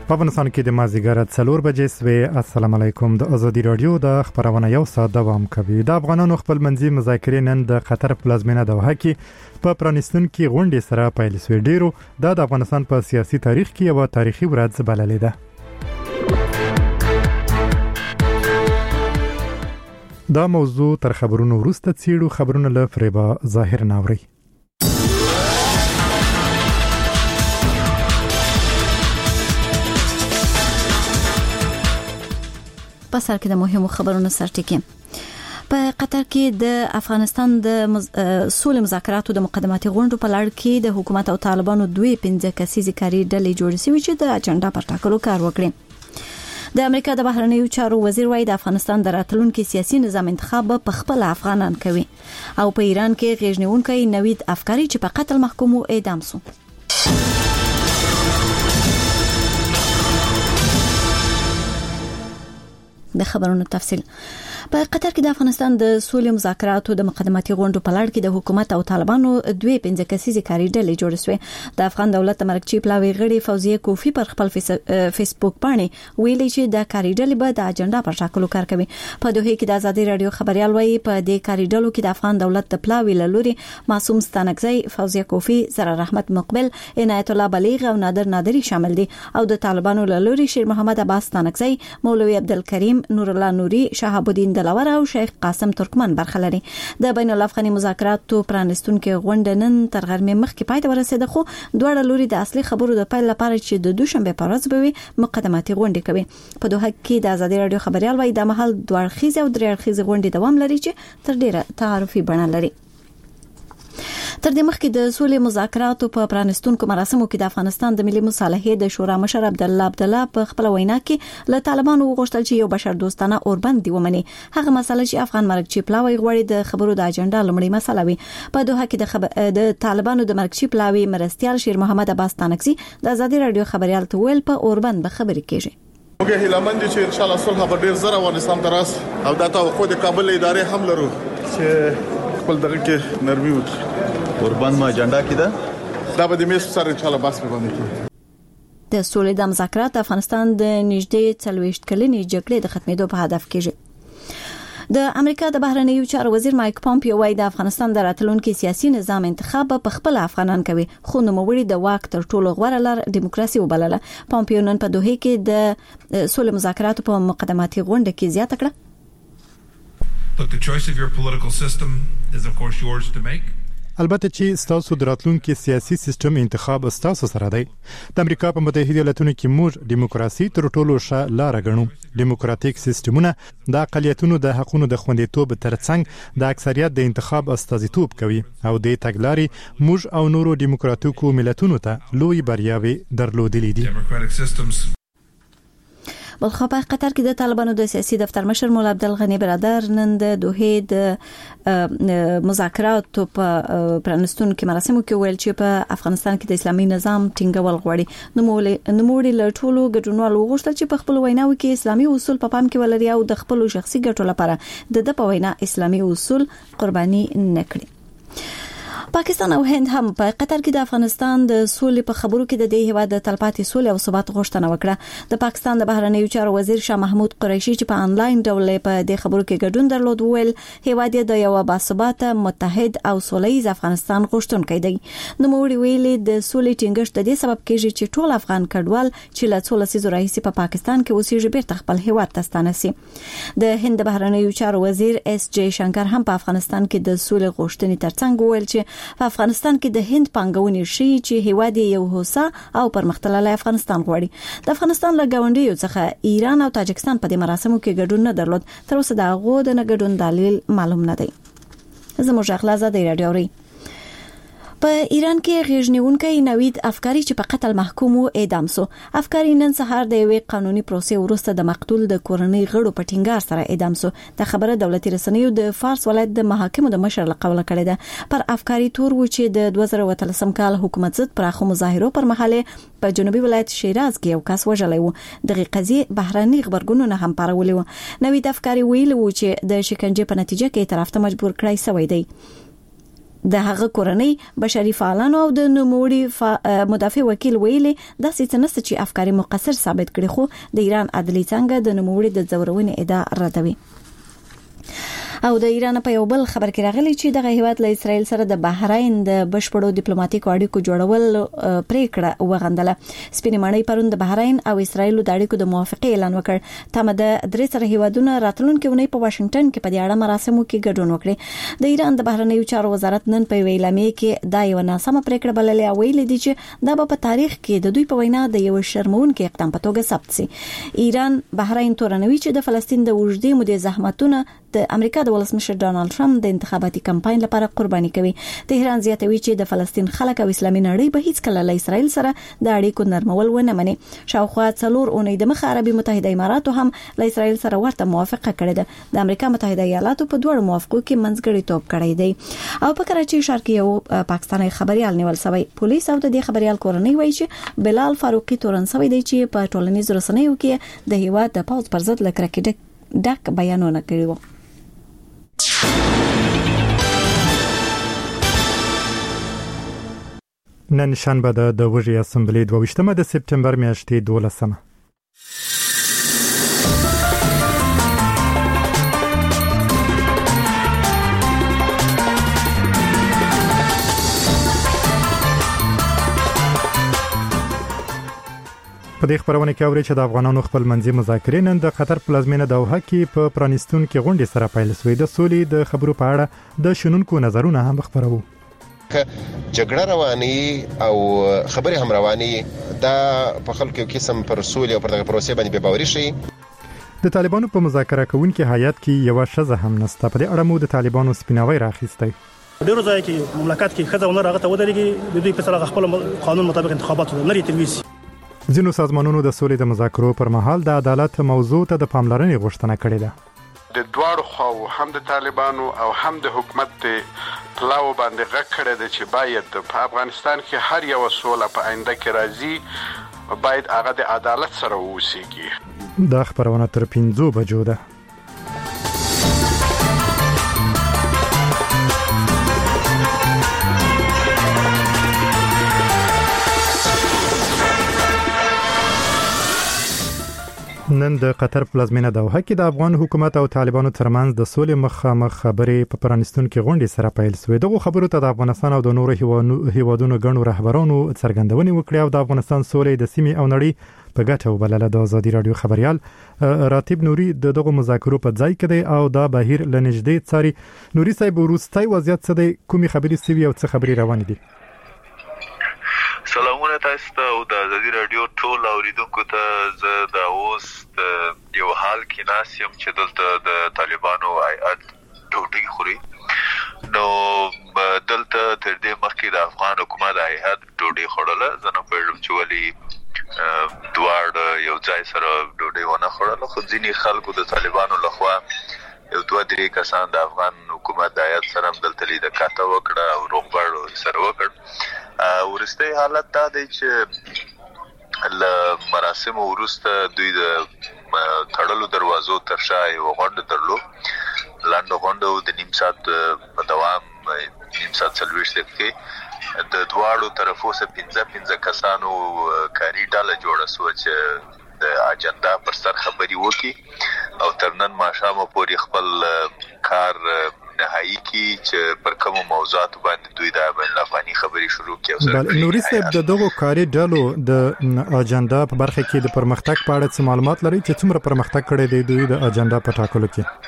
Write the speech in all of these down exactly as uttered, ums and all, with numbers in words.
په افغانستان کې د مازیګر څلور بجې سوي. السلام علیکم. د ازادي رادیو د خبرونه یو ساعت دوام کوي. د افغانانو خپل منځي مذاکرې نن د قطر پلازمینه دوحه کې په پرانستون کې غونډې سره پیل شوې. ډیرو د افغانستان په سیاسي تاریخ کې یو تاریخي ورځ بللې ده. دا موضوع تر خبرونو وروسته څیړو. خبرونه له فریبا ظاهر ناوري. په سر کې د مهمو خبرونو سرټکی. په قطر کې د افغانستان د مز... سولې مذاکراتو د مقدماتي غونډو په لړ کې د حکومت او طالبانو دوی پنځه کسیزې کاري ډلې جوړې شوې چې د اجنډا پر ټاکلو کار وکړي. د امریکا د بهرنیو چارو وزیر وايي د افغانستان د راتلونکي سیاسي نظام انتخاب په خپل افغانان کوي. او په ایران کې غیژنونکي نوید افکاری چې په قتل محکوم او اعدام شو. د خبرونو تفصیل. په قطر کې د افغانستان د سولې مذاکراتو د مقدماتي غونډو په لړ کې د حکومت او طالبانو دوی پنځه کسیزې کاري ډلې جوړې شوې. د افغان دولت مرکزی پلاوی غړي فوزیه کوفی پر خپل فیسبوک باندې ویلي چې د کاري ډلې به د اجنډا پر ټاکلو کار کوي. په دوه کې د ازادي رادیو خبريال وایي په دې کاري ډلو کې د افغان دولت د پلاوی لوري معصوم ستانکزی، فوزیه کوفی، زرار احمد مقبل، عنایت الله بلیغ او نادر نادری شامل دي. او د طالبانو لوري شیر محمد عباس ستانکزی، مولوی عبدالکریم، نور الله نوري، شهاب الدین دلاور او شیخ قاسم ترکمن برخه لري. د بین الافغاني مذاکراتو پرانستون کې غونډه نن تر غرمې مخکې پای ته ورسېده، خو دواړه لوري د اصلي خبرو د پیل لپاره چې د دوشنبه په ورځ به وي مقدماتي غونډه کوي. په دوه کې د ازادي رادیو خبريال وایي د محل دوه اړخیزه او درې اړخیزه غونډه دوام لري چې تر ډیره تعارفي بڼه لري. تر دې مخکې د سولې مذاکراتو په پرانستونکو مراسمو کې د افغانستان د ملي مصالحې د شورا مشر عبد الله عبد الله په خپل وینا کې له طالبانو وغوښتل چې یو بشر دوستانه اوربند دی ومني. هغه مسله چې افغان مرکزی پلاوی غوړي د خبرو د اجنډا لمړی مسله وي. په دوه کې د خبر د طالبانو د مرکزی پلاوی مرستيال شیر محمد عباس تانکزی د ازادي رادیو خبريال ته ویل په اوربند به خبرې کیږي. موږ هیلمند چې ان شاء الله صلح به ډیر زره افغانستان تراس او دا توقع د کابل ادارې هم لرو چې خپل دغه کې نرمي وکړي. اوربند ما اجنډا کې ده دا به د میس سره ان شاء الله بس باندې کې د سولې د مذاکرات افغانستان د نږدې څلويشت کلنې جګړې د ختمېدو په هدف کې د امریکا د بهرنیو چارو وزیر مایک پامپیو وايي د افغانستان د راتلونکي سیاسي نظام انتخاب په خپل افغانان کوي، خو نوموړي د واک تر ټولو غوړه لار دیموکراسي وبلله. پامپیو نن په دوه کې د سولې مذاکراتو په مقدماتي غونډه کې زیاته کړه. Look, the choice of your political system is of course yours to make. البته چې ستاسو د راتلونکي سیاسي سیستم انتخاب ستاسو سره دی. د امریکا په متحده ایالاتونو کې موږ دیموکراسي تر ټولو ښه لار غنو. دیموکراتیک سیستمونه د اقلیتونو د حقوقو د خوندیتوب ترڅنګ د اکثریت د انتخاب استازیتوب کوي او د تګلارې موږ او نورو دیموکراتیکو ملتونو ته لوی بریاوي درلودلې دي. بلخو په قطر کې د طالبانو د سیاسي دفتر مشر مولا عبدالغنی برادر نن د دوه د مذاکراتو په پرانستون کې مراسمو کې ویل چې په افغانستان کې د اسلامي نظام ټینګول غواړي. نو موږ له ټولو ګډونوالو وغوښتل چې په خپل ویناو کې اسلامي اصول په پام کې ولري او د خپل شخصي ګټو لپاره د د په وینا اسلامي اصول قرباني نه کړي. پاکستان او هند هم په قطر کې د افغانستان د سولې په خبرو کې د دې هیواد د تلپاتې سولې او ثبات غوښتنه وکړه. د پاکستان د بهرنیو چارو وزیر شاه محمود قریشي چې په انلاین ډول په دې خبرو کې ګډون درلود ویل هیواد د یو باثباته متحد او سولهییز افغانستان غوښتونکی دی. نو موږ ویلې د سولې ټینګښت د دې سبب کېږي چې ټول افغان کډوال چې له څو لسیزو راهیسې په پاکستان کې اوسېږي بیرته خپل هیواد ته ستانه شي. د هند بهرنیو چارو وزیر اس جے شنکر هم په افغانستان کې د سولې غوښتنې ترڅنګ ویل چې په افغانستان کې د هند پانګونې شي چې هیواد یو هوسا او پرمختللی افغانستان غواړي. د افغانستان له ګاونډیو څخه ایران او تاجکستان په دې مراسمو کې ګډون نه درلود. تر اوسه د هغو د نه ګډون دلیل معلوم نه دی. زموږ اخلاص د رادیو ری په ایران کې غیژنونکي نوید افکاری چې په قتل محکوم او اعدام شو. افکاری نن سهار د یوې قانوني پروسې وروسته د مقتول د کورنۍ غړو په ټینګار سره اعدام شو. د خبره دولتي رسنیو د فارس ولایت د محاکمو د مشر لقوله کړې ده. پر افکاری تور و چې د دوه زره اتلسم کال حکومت ضد پراخو مظاهرو پر مهاله په جنوبي ولایت شیراز کې یو کس وژلی و. دغه قضیه بهراني خبرګونونه هم پارولې و. نوید افکاری ویل و چې د شکنجې په نتیجه کې طرف ته مجبور کړای شوی دی. د هغه کورنۍ بشري فعالانو او د نوموړي فا... مدافع وکیل ویلي د سیستنست چې افکاري مقصر ثابت کړي خو د ایران عدلي څنګه د نوموړي د زورونې ادعا ردوي. او د ایران په یو بل خبر کې راغلی چې دغه هیواد له اسرائیل سره د بحرین د بشپړو ډیپلوماټیکو اړیکو جوړول پریکړه وغندله. سپینې ماڼۍ پرون د بحرین او اسرائیل د اړیکو د موافقه اعلان وکړ. تمه د درې سره هیوادونو راتلونکي ونې په واشنگټن کې په دې اړه مراسمو کې ګډون وکړي. د ایران د بهرنیو چارو وزارت نن په ویلامې کې دا یو ناسمه پریکړه بللې او ویلي دي چې دا په تاریخ کې د دوی په وینا د یو شرمونکي اقدام په توګه ثبت شي. ایران بحرین تورنوي چې د فلسطین د وجدي مودې زحمتونه د امریکا د ولسمشر ډانلډ ټرمپ د انتخاباتي کمپاین لپاره قرباني کوي. تهران زیاتوي چې د فلسطین خلک او اسلامي نړۍ به هیڅ کله له اسرائیل سره د اړیکو نرمول ونه مني. شاوخوا څلور اونۍ د مخه عربي متحده اماراتو هم له اسرائیل سره ورته موافقه کړې ده. د امریکا متحده ایالاتو په دوه موافقو کې منځګړیتوب کړی دی. او په کراچي ښار کې یو پاکستاني خبريال نیول شوی. پولیس او د دې خبريال کورنۍ وایي چې بلال فاروقي تورن شوی دی چې په ټولنیزو رسنیو کې د هیواد د پاوز پر ضد لکرکې ډک بیانونه کړي وو. نن شنبه د د وژي اسمبلی دوه ویشتمه د سپتمبر میاشتې دولسمه. په دې خبرونه کې اوري چې د افغانانو خپل منځي مذاکرې نن د قطر پلازمینه دوحه کې په پرانستون کې غونډې سره پیل شوې. د سولې د خبرو په اړه د شنونکو نظرونه هم خبرو. جګړه رواني او خبرې هم رواني دا په خلکو کې قسم پر سولې او پر دغه پروسې باندې به باوري شي. د طالبانو په مذاکره کوونکو هیئت کې یو شزه هم نسته. په دې اړه مو د طالبانو سپیناوی راخیستی. ډیرو ځای کې مملکت کې خځه ونه راغته ودرېږي د دوی په سره خپل قانون مطابق انتخابات لري تلويسي. ځینو سازمانونو د سولې د مذاکرو پر مهال د عدالت موضوع ته د پاملرنې غوښتنه کړې ده. د دواړو خواو هم د طالبانو او هم د حکومت پلاو باندې غږ کړی دی چې باید په افغانستان کې هر یو سوله په آینده کې راځي باید هغه د عدالت سره ووسیږي. دا خبرونه تر پنځو بجو ده. نن د قطر پلازمینه دوحه کې د افغان حکومت او طالبانو ترمنځ د سولې مخامخ خبرې په پرانستون کې غونډې سره پیل شوې. دغه خبرو ته د افغانستان او د نورو هیوادونو غنو رهبرانو څرګندونې وکړې او د افغانستان سولې د سیمې او نړۍ په ګټه وبلله. د ازادي رادیو خبريال راتب نوري دغه مذاکرو په ځای کې دی او دا بهیر لنجدې څاري. نوري صاحب وروستي وضعیت څه دی؟ کومي خبرې سوي او څه خبرې روانې دي؟ سلامونه تاسو ته او د ازادي رادیو ټول اوریدونکو ته. زه د اوس یو حال کې ناسم چې دلته د طالبانو هیئت ډوډۍ خوري. نو دلته تر دې مخکې د افغان حکومت هیئت ډوډۍ خوړله. زه نه پوهېږم چې ولې دواړه یو ځای سره ډوډۍ ونه خوړله. خو ځینې خلکو د طالبانو لخوا یو دوه درې کسان د افغان حکومت د هیئت سره هم دلته لیدکاته وکړه او روغبړ سره وکړ. ورسته حالت دا دی چې له مراسم وروسته دوی د تړلو دروازو تر شا یو غونډه درلود. لاندې غونډه د نیم ساعت په دوام نیم ساعت څلوېښت دقیقې د دواړو طرفو څخه پنځه پنځه کسانو کاري ډله جوړه شوه چې د اجنډا پر سر خبري وکړي او تر نن ماښامه پورې خپل کار نهایی کی چې پر کوم موضوعات باندې دوی د بین الافغاني خبري شروع کړي. بل نوري صاحب د دغه کاري ډلو د اجنډا په برخه کې د پرمختګ په اړه څه معلومات لري چې څومره پرمختګ کړی دی دوی د اجنډا په ټاکلو کې؟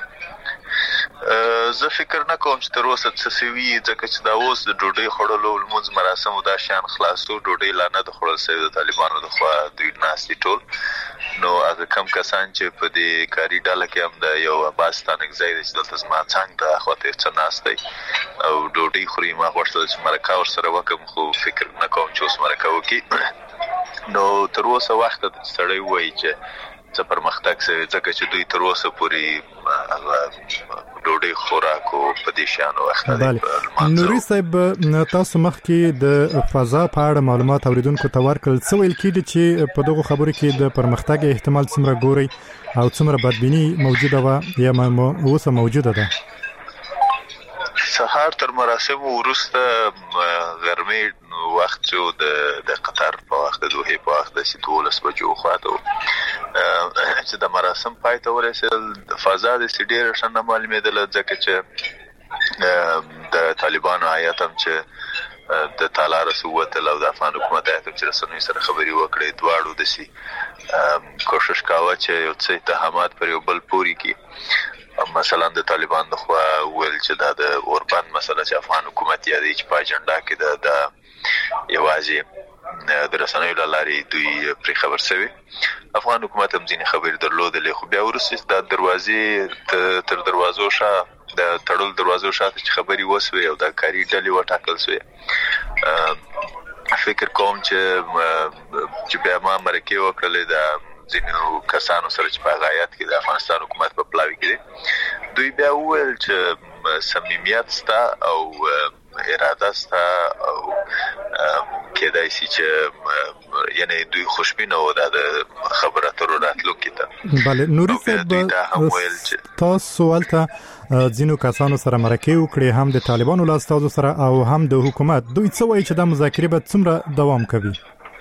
زه فکر نه کوم چې تر اوسه څه سوي ځکه چې دا اوس د ډوډۍ خوړلو لمونځ مراسم او دا شان خلاصو ډوډۍ لا نه د خوړل شوې د طالبانو لخوا دوی ناستي ټول. نو هغه کم کسان چې په دې کاري ډله کې هم د یو عباسستان ځای دی چې دلته زما څنګ د اخواته څه ناست دی او ډوډۍ خوري. ما غوښتل چې مرکه ورسره وکړم خو فکر نه کوم چې اوس مرکه وکړي. نو تر اوسه وخت د سړی وایي چې څه پرمختګ شوی ځکه چې دوی تر اوسه پورې ډوډۍ خوراک او په دې شانو وخت دی. نوري صاحب تاسو مخکې د فضا په اړه معلومات اوریدونکو ته ورکړل. څه ویل کېږي چې په دغه خبرو کې د پرمختګ احتمال څومره ګوري او څومره بدبینی موجوده و یا اوسه موجوده ده؟ سهار تر مراسم وروسته غرمې وخت جو د د قطر په وخت د دوه په وخت د دولس بجو خواته چې د مراسم پای ته ورسېدل فضا د سیډیر شنه معلومېدل ځکه چې د طالبانو هیات هم چې د تالار سوت له د افغان حکومت هیات چې رسنۍ سره خبري وکړي دواړو د سي کوشش کاوه چې یو څه اتهامات پر یو بل پوری کی مثلا د طالبان د خوا ول چې د اوربند مسله چې افغان حکومت یې د په اجنډا کې د یوازې د رسنۍ لاري دوی پر خبر شوی افغان حکومت هم ځینې خبري درلودلې خو بیا ورسې د دروازې تر دروازو شا د تړل دروازو شاته چې خبري وسوي او د کاری ډلې وټاکل شوی فکر کوم چې چې بیا ما مرکه وکړلې د ځینو کسانو سره چې په غایت کې د افغانستان حکومت په پلاوی کې دوی بیا وویل چې صمیمیت ستا او اراده ستا او کېدای شي چې یعنی دوی خوشبینه و د خبره تر راتلو کې بله نوري صاحب تاسو ولته ځینو کسانو سره مرکه وکړي هم د طالبانو له استازو سره او هم د حکومت دوی څه وایي چې د مذاکرې به څومره دوام کوي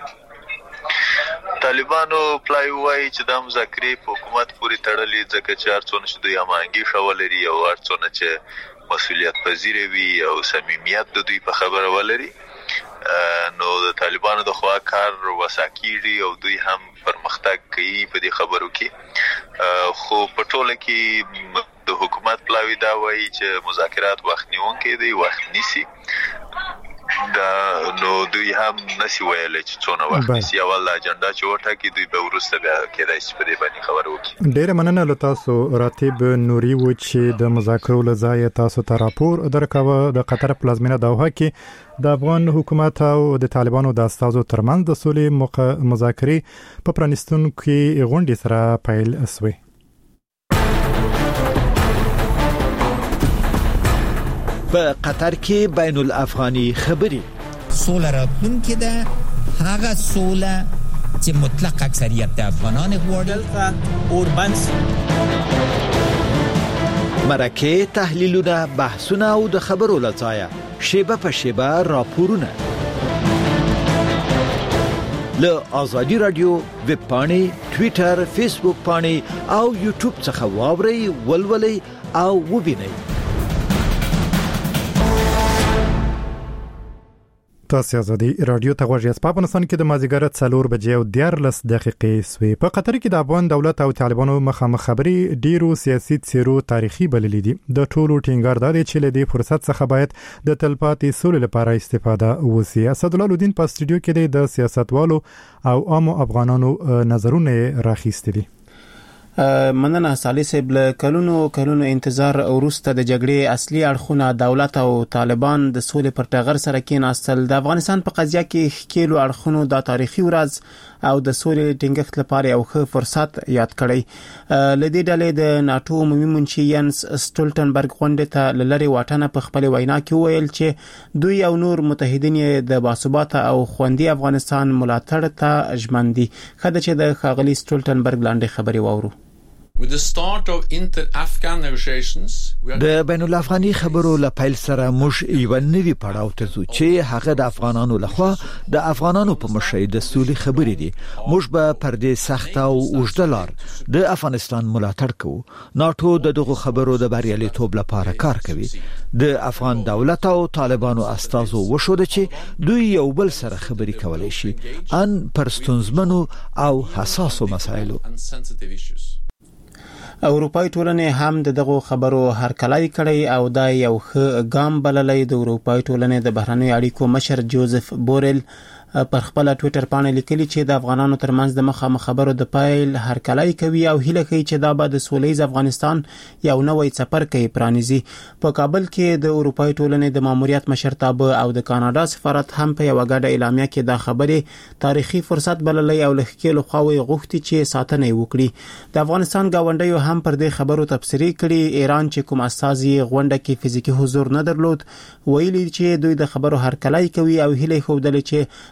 طالبانو پلای وایي چې د مذاکرې په حکومت پورې تړلې ځکه چې هر څونه چې دوی امانګي شولري او هر څونه چې مسؤلیت پذیر وي او صمیمیت د دوی په خبره ولري نو د طالبانو د خوا کار وساکیږي او دوی هم پرمختګ کوي په دې خبرو کې خو په ټوله کې د حکومت پلاوی دا وایي چې مذاکرات وخت نیونکي دي وخت نیسي دا نو دوی هم نسی ویلې چې څونه وخت نیسي اول اجنډا چې وټاکي دوی به ورسته بیا کېدای شي په دې باندې خبرو وکړي ډېر مننه له تاسو راتب نوري و چې د مذاکرو لځای تاسو ته راپور درکاوه د قطر پلازمینه دوحه کې د افغان حکومت او د طالبانو د استازو ترمنځ د سولې مذاکرې په پرانستونکو کې غونډې سره پیل شوې په قطر کې بین الافغاني خبري سوله راتلونکې ده هغه سوله چې مطلق اکثریت د افغانان غواړي اوربند مرکه تحلیلونه بحثونه او د خبرو لځایه شیبه په شیبه راپورونه له آزادی رادیو ویب پاڼې ټوئیټر فیسبوک پاڼې او یوټیوب څخه واورئ ولولئ او وبینئ تاسو آزادی رادیو ته غوږی په افغانستان کې د مازیګر څلور بجې او دیارلس دقیقې سوي په قطر کې د افغان دولت او طالبانو مخامخ خبري ډیرو سیاسي څیرو تاریخي بللې دي د ټولو ټینګار دادي چې له دې فرصت څخه باید د تلپاتې سولې لپاره استفاده وشي اسد الله الدین په استودیو کې د سیاستوالو او عام افغانانو نظرونه راخیستي مننه صالح صاحب له کلونو کلونو انتظار او وروسته د جګړې اصلي اړخونه دولت او طالبان د سولې پر ټغر سره کېناستل د افغانستان په قضیه کې ښکېلو اړخونو د تاریخي ورځ او د سولې ټینګښت لپاره یو ښه فرصت یاد کړی لدې ډلې د ناتو عمومي منشي ینس سټولټنبرګ غونډې ته لری واټنه په خپل وینا کې ویل چې دوی او نور متحدین د باثباته او خوندي افغانستان ملاتړ ته ژمن دي خدای چې د خاغلی سټولټنبرګ لاندې خبري واورو With the start of inter-Afghan negotiations د بین الافغاني خبرو لپاره سره موږ یو نوی پړاو ته ځو چې هغه د افغانانو لخوا د افغانانو په مشرۍ د سولې خبرې دي موږ به پر دې سخت او اوږدلار د افغانستان ملاتړ کوو ناتو د دغه خبرو د بریالیتوب لپاره کار کوي د افغان دولت او طالبانو استازو وشوده چې دوی یو بل سره خبرې کولای شي ان پر ستونزمنو او حساسو مسایلو اروپای ټولنې هم دغه خبرو هرکلای کړی او دا یو ښه ګام بللی د اروپای ټولنې د بهرنیو اړیکو مشر جوزف بورل پر خپل ټوئیټر باندې لیکلي چې د افغانانو ترمنځ د مخامخ خبرو د پایل هرکلای کوي او هیله کوي چې دا به د سولېز افغانستان یو نوې سفر کوي پرانیزي په کابل کې د اروپای ټولنې د ماموریت مشرتابه او د کاناډا سفارت هم په یو غاډه اعلامیه کې دا خبره تاریخي فرصت بللی او لخکېلو خواوي غوښتي چې ساتنه وکړي د افغانستان گاونډیو هم پر دې خبرو تبصری کړي ایران چې کوم اساسي غونډه کې فزیکی حضور نه درلود ویلي چې دوی د خبرو هرکلای کوي او هیله خوده چې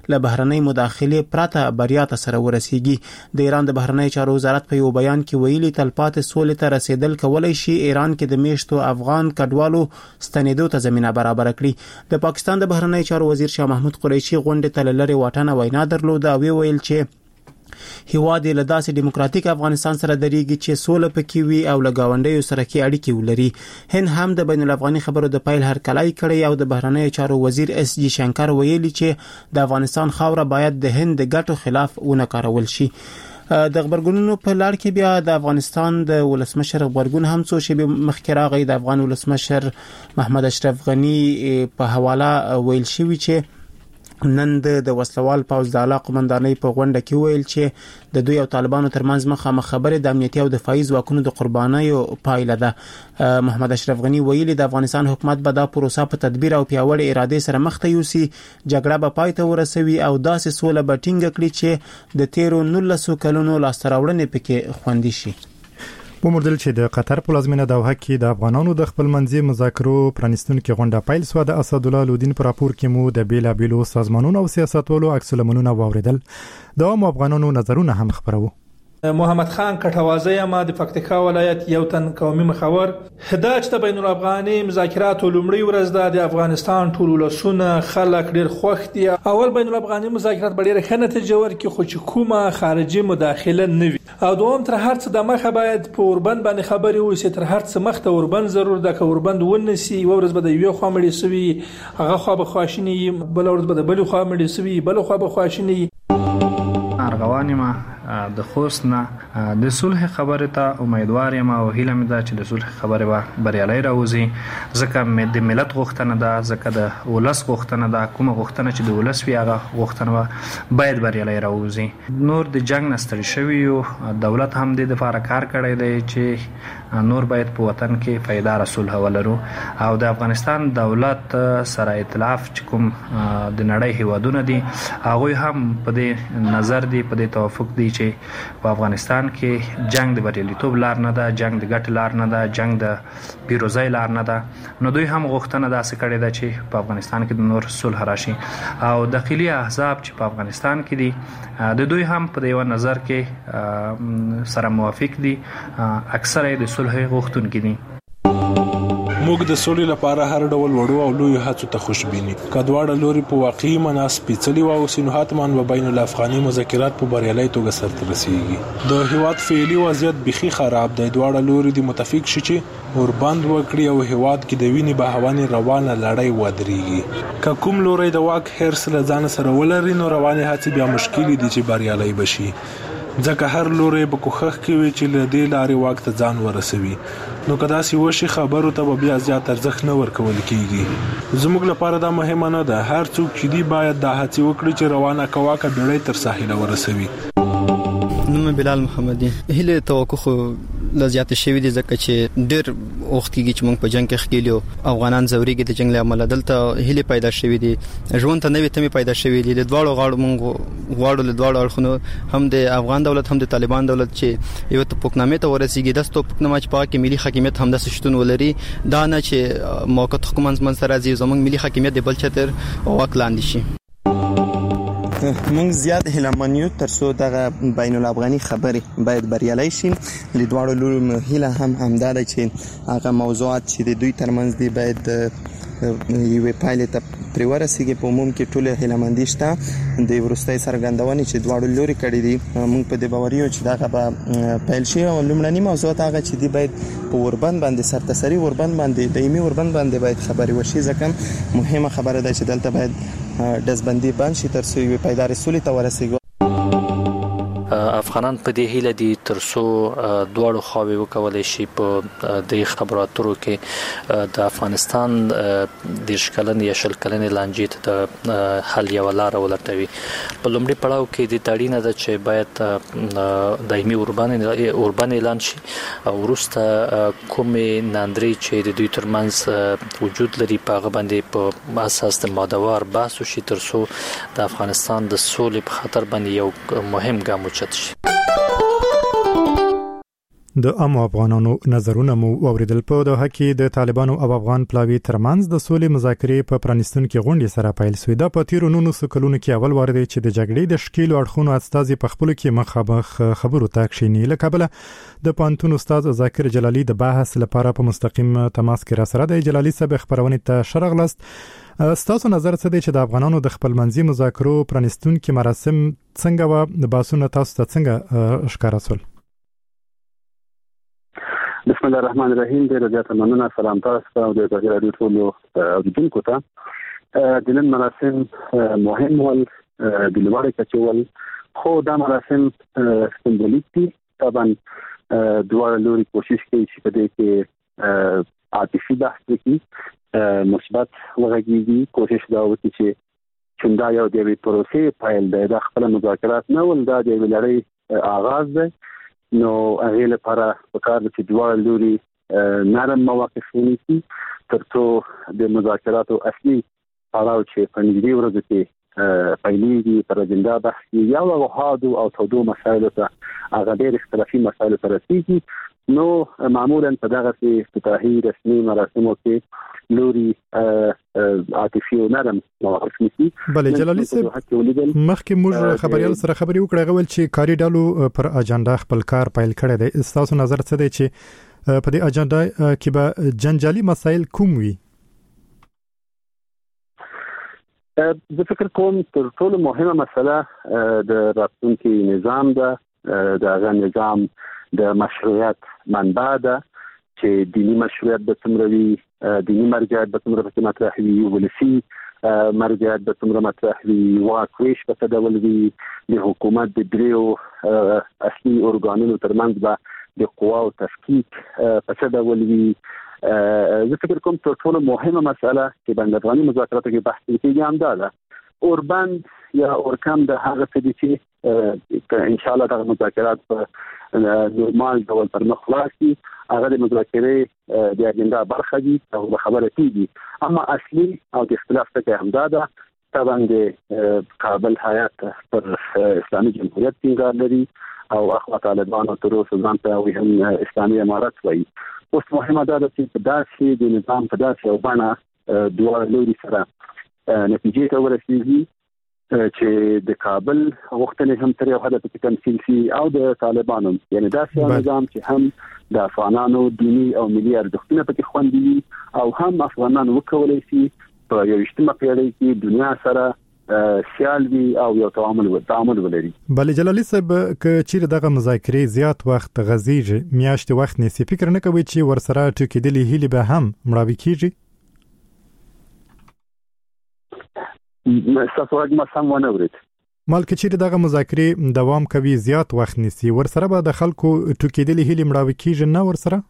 له بهرنۍ مداخله پرته بریا ته سره ورسیږي. د ایران د بهرنۍ چارو وزارت په یو بیان کې ویلي تلپاتې سولې ته رسیدل کولای شي ایران کې د میشتو افغان کډوالو ستنېدو ته زمينه برابر کړي. د پاکستان د بهرنۍ چارو وزیر شاه محمود قریشي غونډې ته لری واټنه وینا درلوده او ویل چې هیواد له داسې دیموکراتیک افغانستان سره درېږي چې سوله پکې وي او له گاونډیو سره کې اړیکې ولري. هند هم د بین الافغاني خبرو د پایل هرکلی کړی او د بهرنۍ چارو وزیر اس جی شنکر ویلي چې د افغانستان خاوره باید د هند د ګټو خلاف ونه کارول شي. د خبرګونونو په لړ کې بیا د افغانستان د ولسمشر خبرګون هم څو شی مخکې راغی. د افغان ولسمشر محمد اشرف غنی په حواله ویل شوی چې نن د وسلوال پوځ د اعلی قومندانۍ په غونډه کې ویل چې د دوی او طالبانو ترمنځ مخامخ خبرې د امنیتي او دفاعي ځواکونو د قربانیو پایله ده. محمد اشرف غنی ویلي د افغانستان حکومت به دا پروسه په تدبیر او پیاوړې اراده سره مخ ته یوسي. جګړه به پای ته ورسوي او داسې سوله به ټینګه کړي چې د تیرو نولسو کلونو لاسته راوړنې پکې خوندي شي. وموردل چې د قطر په لازمینه دوحه کې د افغانانو د خپل منځي مذاکرو پرانستونکو غونډه پیل سو. د اسد الله لودین پر راپور کې مو د بیلا بیلو سازمانونو او سیاستوالو عکس العملونه واوریدل. د عام افغانانو نظرونه هم خبرو. محمد خان کټوازی ما د پکتیکا ولایت یو تن قومي مخور هداج ته بین الافغاني مذاکرات لومړی ورځ د افغانستان ټول ولسونه خلک ډیر خوښ دي. اول بین الافغاني مذاکرات به ډیره ښه نتیجه ورکړي خو چې کومه خارجي مداخله نه وي او دوم تر هر څه د مخه باید په اوربند باندې خبري وي تر هر څه مخ ته اوربند ضرور ده. که اوربند ونسی و ورځ به د یو خوا مړي سوي هغه خوا به خواشنی بل ورځ به د بل خوا مړي سوي بل خوا به خواشنی. ارغوان ما د خوست نه د صلح خبره ته امیدوار یم او هیله مې ده چې د صلح خبره به بریالۍ راوځي ځکه د ملت غوښتنه ده ځکه د ولس غوښتنه ده کومه غوښتنه چې د ولس وي هغه غوښتنه باید بریالۍ راوځي. نور د جنگ نه ستړي شوي یو دولت هم د لپاره کار کړی دی چې نور باید په وطن کې پایدار صلح ولرو او د افغانستان دولت سره ائتلاف چې کوم د نړۍ هیوادونه دي هغه هم په دې نظر دي په دې توافق دي چې په افغانستان کې جنگ د بریالیتوب لار نه ده جنگ د ګټ لار نه ده جنگ د پیروزۍ لار نه ده. نو دوی هم غوښتنه داسې کړې ده چې په افغانستان کې د نور صلح راشي او داخلي احزاب چې په افغانستان کې دي د دوی هم په یو نظر کې سره موافق دي اکثره د صلح غوښتونکي دي. موږ د سولې لپاره هر ډول وړو او لوی هڅو ته خوشبینی کډواړه لوري په واقعي مناس پیڅلي او سينوهاتمان و بین الافغاني مذاکرات په بریالۍ توګه سرته رسیږي. د هیواد فعلی وضعیت بخي خراب دی. دواړه لوري د متفق شي چې اوربند وکړي او هیواد کې د ویني بهواني روانه لړۍ ودرېږي. که کوم لوري د واک هرڅ له ځان سره ولري نو روانه هڅې بیا مشکل دي چې بریالۍ بشي ځکه هر لوري به کوخخ کوي چې له دې لارې واک ته ځان ورسوي. نو کدا سی وشي خبرو ته بیا زیات ارزښت نه ورکول کیږي. زموږ لپاره دا مهمه نه ده. هر څوک چې دی باید د هڅې وکړي چې روانه کواکه ډړې تر ساحل ورسوي. نوم بلال محمدي. هله توقع لزیات شوی دي ځکه چې ډېر وخت کېږي چې موږ په جنگ کې خېلیو افغانان زوريږي د جنگ له عمل دلته هله پیدا شوی دي ژوند ته نوې تمه پیدا شوی دي. د دواړو غاړو موږ غواړو له دواړو اړخونو هم د افغان دولت هم د طالبان دولت چې یو ته پوکنامه ته ورسیږي د ستو پوکنامه چې پاکه ملي حاکمیت هم د سشتون ولري دا نه چې موقت حکومت من سره زی زمونږ ملي حاکمیت د بل چتر واک لاندې شي. موږ زیات هیلمنیو تر څو دغه بین الافغاني خبرې باید بریالۍ شي. د دوړو لورو هیله هم همدار چې هغه موضوعات چې د دوی ترمنځ دی باید یو پایله ته پریورسیږي. په عموم کې ټول هیلمندي شته د ورستۍ سرګندونې چې دوړو لوري کړي دي. موږ په دې باوریو چې دغه به پیل شي او لومړنی موضوعات هغه چې دی باید په وربند باندې سرتسري وربند باندې دایمي وربند باندې باید خبري وشي ځکه مهمه خبره ده چې دلته باید دزبندي بند شي تر څو یو پایدار سولې ته ورسیږي. افغانان په دې هیله دي تر څو دواړو خواوې وکولای شي په د خبراتو کې د افغانستان د شکلن یا شلکلن لانجې ته حل یو لار ولټوي. په لومړي پړاو کې د تاړینه ده چې باید دایمي اوربان اوربان اعلان شي او وروسته کومې ناندري چې د دوی ترمنځ وجود لري په هغه باندې په اساس د مادوار بحث وشي تر څو د افغانستان د سولې په خطر باندې یو مهم ګام د عامو افغانانو نظرونه مو اوریدل. په دوحه کې د طالبانو او افغان پلاوی ترمنځ د سولې مذاکرې په پرانستونکو غونډې سره پیل شوې. دا په تیرو نونو سکلونو کې اول وار دی چې د جګړې د شکیل اړخونو استازي په خپل کې مخابخ خبرو ته کښیني. له کابل د پانتون استاد ذاکر جلالی د بحث لپاره په مستقیم تماس کې را سره دی. جلالی صاحب خبرونه ته شرغلست. ستاسو نظر څه دی چې د افغانانو د خپل منځي مذاکرو پرانستونکو مراسم څنګه و د باسونه تاسو ته څنګه ښکارا سول؟ بسم الله الرحمن الرحیم. ډیر زیات مننه. سلام تاسو او د رادیو ټول اوریدونکو ته. د نن مراسم مهم ول د لوړې کچې ول، خو دا مراسم سمبولیک دي. طبعا دوه لوري کوشش کوي چې په دې کې عاطفي بحث وکړي، مثبت وغږیږي. کوشش دا وکړي چې څنګه یو د پروسې پیل دی، د خپل مذاکرات نه ول دا د لړۍ آغاز دی. نو هغه لپاره پکار دي چې دوه لوري نرم مواقف ونیسي ترڅو د مذاکراتو اصلي پړاو چې په نږدې ورځو کې پیلېږي پر اجنډا بحث یا وغوحادو او تودو مسایلو ته هغه ډېر اختلافي مسایلو ته رسیږي. نو معمولا په دغه افتتاحي رسمي مراسمو کې لوري عاطفي او نرم مواقف نیسي. بله جلالي صاحب مخکې موږ خبريال سره خبري وکړه غول چې کاری ډالو پر اجنډا خپل کار پیل کړی دی. تاسو نظر څه دی چې په دې اجنډا کې به جنجالي مسایل کوم وي؟ زه فکر کوم تر ټولو مهمه مسله د راتلونکي نظام ده. د هغه نظام د مشروعیت منبع ده چې دینی مشروعیت به څومره وي، دینی مرجعیت به څومره پکې مطرح وي، ولسي مرجعیت به څومره مطرح وي، واک ویش په څه ډول وي، د حکومت د دریو اصلي ارګانونو ترمنځ به د قواو تفکیک په څه ډول وي. زه فکر کوم تر ټولو مهمه مسله چې بین افغاني مذاکراتو کې بحث کېږي همدا ده. اوربند یا اورکم د هغه څه دي چې ان شاء الله د مذاکرات په نورمال ډول پر مخ لاړ هغه د مذاکرې د اجنډا برخه دي او خبره کیږي. اما اصلي او د اختلاف څخه همدا ده. طبعا د کابل هیات پر اسلامي جمهوریت ټینګار لري او اخوا طالبان او تر اوسه ځان ته وایي هم اسلامي امارت وایي. اوس مهمه ده چې په داسې د نظام په داسې او بڼه دوه لوري سره نتیجې ته ورسیږي چې د کابل غوښتنې هم تر یو حده پکې تمثیل شي او د طالبانو، یعنی داسې نظام چې هم د افغانانو دینی او ملي ارزښتونه پکې خوندي وي او هم افغانان وکولای شي په یویشتمه پیړۍ کې دنیا سره سیال وي او یو تعامل و تعامل ولري. بل جلالي صاحب ک چیرې دغه مذاکرې زیات وخت غزيږي میاشتې وخت نسی فکر نه کوي چې ورسره ټکېدلې هلي به هم مړاوي کیږي؟ تاسو هغه ما سم ونه ورید. مالک چې دغه مذاکرې دوام کوي زیات وخت نسی ورسره به د خلکو ټکېدلې هلي مړاوي کیږي نه ورسره؟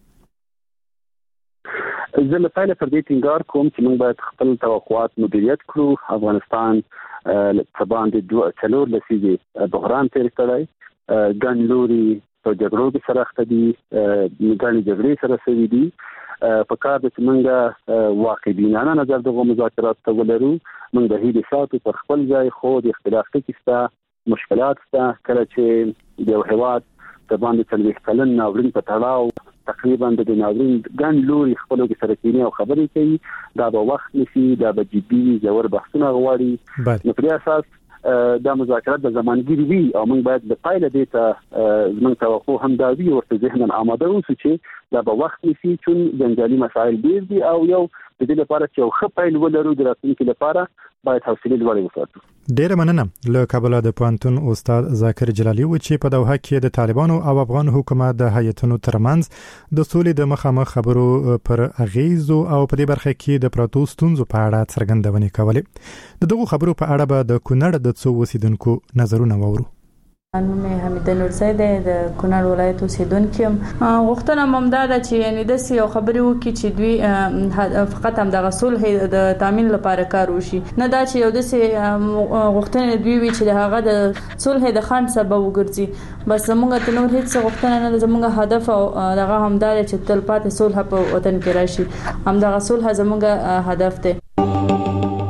زه له پیله پر دې ټینګار کوم چې موږ باید خپل توقعات مدیریت کړو. افغانستان په باندې دوه څلور لسیزې بحران تیر کړی، ګڼ لوري په جګړو کې سره اخته دي، ګڼ جګړې سره شوي دي. په کار د څنګه واقعبینانه نظر دغه مذاکرات ته ولرو. موږ د هیلې ساتو پر خپل ځای، خو د اختلاف کې مشکلات شته. کله چې د هیواد د باندې څلوېښت کلن ناورین په تړاو تقریبا د ناورین ګڼ لوري خپلو کې سره کینې او خبرې کوي، دا به وخت نیسي، دا به جدي ژور بحثونه غواړي. نو په دې اساس دا مذاکرات د زمانګیري وي او موږ باید د پایله دې ته زموږ توقع هم دا وي ورته ذهناً آماده اوسو چې دا به وخت نیسي، چون جنجالي مسایل ډېر دي او یو د دې لپاره چې یو ښه پیل ولرو د راتلونکي لپاره باید حوصله لوړه وساتو. ډېر مننه. له کابل د پوهنتون استاد ذاکر جلالی و چې په دوحه کې د طالبانو او افغان حکومت د هیئتونو ترمنځ د سولې د مخامخ خبرو پر اغیزو او په دې برخه کې د پروتو ستونزو په اړه څرګندونې کولې. د دغه خبرو په اړه به د کونړ د څو اوسیدونکو نظرونه واورو. نوم حمیده نورزی دی، د کونړ ولایت اوسیدونکی یم. غوښتنه مې همدا ده چې یعنې داسې یو خبرې وکړي چې دوی فقط همدغه صلح د تامین لپاره کار وشي، نه دا چې یو داسې غوښتنې دوی وي چې د هغه د صلح د خنډ سبب وګرځي. بس زموږ ته نور هیڅ غوښتنه نه ده. زموږ هدف او دغه همدا دی چې تلپاتې صلح په وطن کې راشي. همدغه صلح زموږ هدف دی.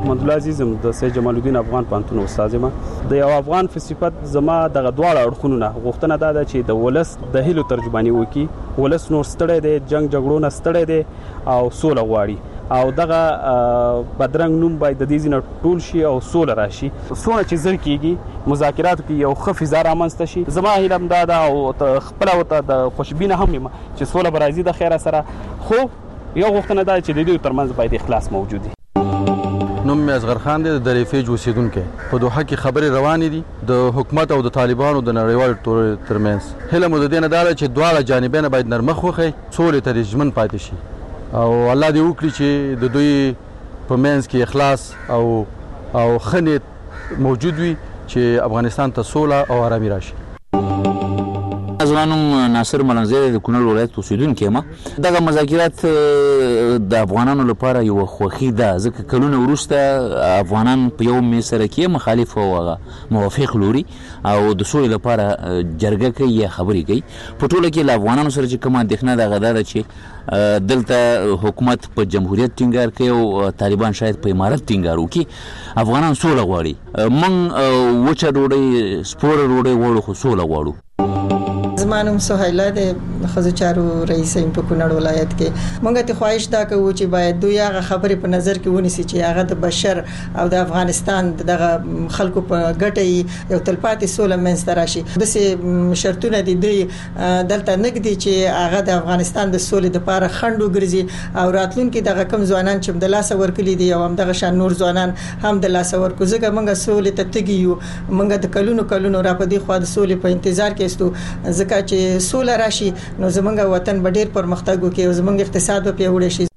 رحمت الله عزیزم د سید جمال الدین افغان پانتون استاد ما د یو افغان په صفت زما د دواړه اړخونو نه غوښتنه دا ده چې د ولس د هیلو ترجمانی وکي. ولس نور ستړی دی، جنگ جګړو نه ستړی دی او سوله غواړي او دغه بدرنګ نوم باید د دې ځینې ټول شي او سوله راشي. سونه چې زر کیږي مذاکرات کې یو ښه فضا رامنځته شي. زما هیله همدا ده او خپله ورته د خوشبینه هم یم چې سوله به راځي د خیره سره، خو یو غوښتنه ده چې د دوی ترمنځ باید اخلاص موجود وي. نوم مې اصغر خان دی، د دریفیج اوسیدونکی. په دوحه کې خبرې روانې دي د حکومت او د طالبانو د نړیوال ترمنځ. هیله مو د دې نه ده چې دواړه جانبین باید نرمخ وخی، سولې ته ژمن پاتې شي او الله دې وکړي چې د دوی په منځ کې اخلاص او او ښه نیت موجود وي چې افغانستان ته سوله او آرامي راشي. زمانم ناصر ملنګزی د کونړ ولایت اوسیدونکی یم. دغه مذاکرات د افغانانو لپاره یو خوښي ده، ځکه کلونه وروسته افغانان په یو میز سره کې مخالف او موافق لوري او د سولې لپاره جرګه کوي یا خبرې کوي. په ټوله کې له افغانانو سره چې کومه اندېښنه دغه ده چې دلته حکومت په جمهوریت ټینګار کوي او طالبان شاید په امارت ټینګار وکړي. افغانان سوله غواړي، موږ وچه ډوډۍ سپوره ډوډۍ غواړو خو سوله غواړو. زمانم سهیله د خزو چارو رئیس ایم په کونړ ولایت کې. مونږ ته خواهش دا کوو چې باید دوی هغه خبرې په نظر کې ونیسي چې هغه د بشر او د افغانستان دغه خلکو په ګټه یو تلپاتې سوله منځته راشي. داسې شرطونه دي دوی دلته نګدي چې هغه د افغانستان د سولې لپاره خنډ وګرځي او راتلونکي دغه کم ځوانان چې د لاس ورکلي دي او هم دغه شان نور ځوانان هم د لاس ورکو. ځکه مونږ سولې ته تګیو، مونږ د کلونو کلونو را په دې خوا د سولې په انتظار کې استو. ځکه چې سوله راشي نو زمونږ وطن به ډیر پرمختګ وکړي او زمونږ اقتصاد به پیاوړی شي.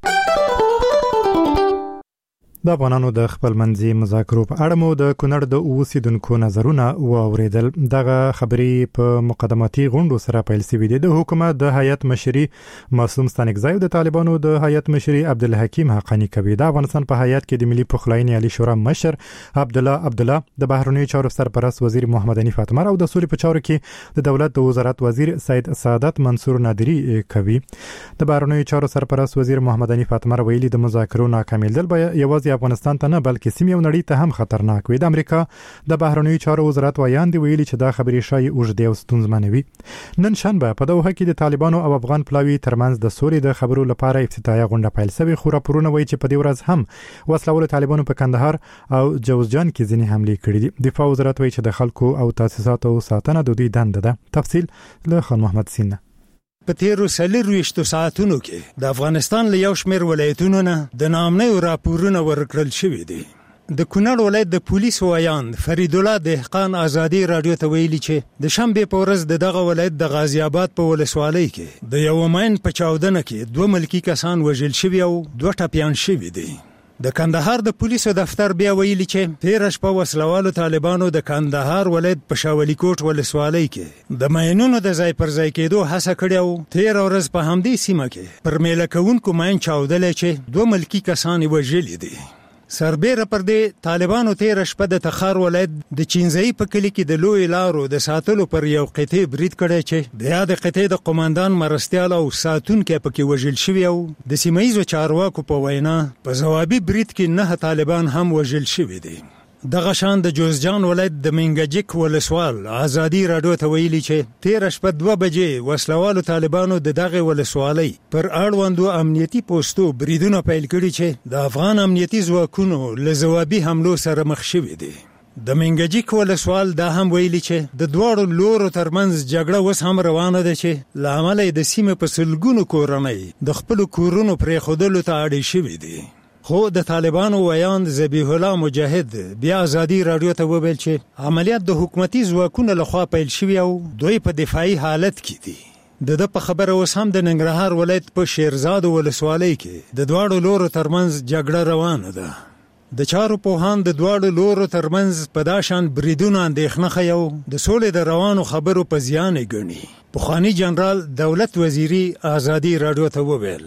د افغانانو د خپل منځي مذاکرو په اړه مو د کونړ د اوسیدونکو نظرونه واوریدل. دغه خبري په مقدماتي غونډو سره پیل شوې دي. د حکومت د هیئت مشري معصوم ستانکزی او د طالبانو د هیئت مشري عبدالحکیم حقانی کوي. د افغانستان په هیئت کې د ملي پخلاینې عالی شورا مشر عبد الله عبد الله، د بهرنیو چارو سرپرست وزیر محمد حنیف اتمر او د سولې په چارو کې د دولت د وزارت وزیر سید سعادت منصور نادری کوي. د بهرنیو چارو سرپرست وزیر محمد حنیف اتمر ویلي د مذاکرو ناکامیدل به یوازې افغانستان ته نه بلکې سیمې او نړۍ ته هم خطرناک وي. د امریکا د بهرنیو چارو وزارت وایاند ویلي چې دا خبرې شای اوږدې او ستونزمنې وي. نن شنبه په دوحه کې د طالبانو او افغان پلاوي ترمنځ د سولې د خبرو لپاره افتتاحیه غونډه پیل شوې، خو راپورونه وایي چې په دې ورځ هم وسلوال طالبانو په کندهار او جوزجان کې ځینې حملې کړې دي. دفاع وزارت وایي چې د خلکو او تاسیساتو ساتنه د دوی دنده ده. تفصیل له خان محمد سینه. په تیرو څلورویشتو ساعتونو کې د افغانستان له یو شمېر ولایتونو نه د نامنیو راپورونه ورکړل شوي دي. د کونړ ولایت د پولیس وایاند فرید الله دهقان ازادي رادیو ته ویلي چې د شنبه په ورځ د دغه ولایت د غازی آباد په ولسوالۍ کې د یو ماین په چاودنه کې دوه ملکی کسان وژل شوي او دوه ټپیان شوي دي. د کندهار د پولیسو دفتر بیا ویلي چې تیر شپه وسلوالو طالبانو د کندهار ولایت په شاولی کوټ ولسوالۍ کې د ماینونو د ځای پر ځای کېدو هڅه کړې او تیر ورځ په همدې سیمه کې پر میله کوونکو ماین چاودلې چې دوه ملکی کسان وژلي دي. سربېره پر دې طالبانو تیر شپه د تخار ولایت د چینځای په کلی کې د لوی لارو د ساتلو پر یو قطعه برید کړی چې د یاد قطعه د قوماندان مرستيال او ساتونکو پکې وژل شوی او د سیمایي چارواکو په وینا په جوابي برید کې نه طالبان هم وژل شوی دي. دغه شان د جوزجان ولایت د منګجک ولسوال ازادي رادیو ته ویلي چې تیر شپه دوه بجې وسلوالو طالبانو د دغه ولسوالۍ پر اړوندو امنیتي پوسټو بریدونه پیل کړي چې د افغان امنیتي ځواکونو له جوابي حملو سره مخ شوي دي. د منګجک ولسوال دا هم ویلي چې د دوړو لورو ترمنځ جګړه اوس هم روانه ده چې لامل د سیمې په سلګونو کورنۍ د خپل کورونو پرې خودلو ته اړ شوي دي. خو د طالبانو ویاند ذبیح الله مجاهد بیا ازادي رادیو ته وویل چې عملیات د حکومتي ځواکونو لخوا پیل شوي او دوی په دفاعي حالت کې دي. د د په خبره اوس هم د ننګرهار ولایت په شیرزاد ولسوالۍ کې د دواړو لورو ترمنځ جګړه روانه ده. د چارو پوهان د دواړو لورو ترمنځ په داشان بریدونه اندېښنه ښیي او د سولې د روانو خبرو په زیان ګڼي. پخوانی جنرال دولت وزیری ازادي رادیو ته وویل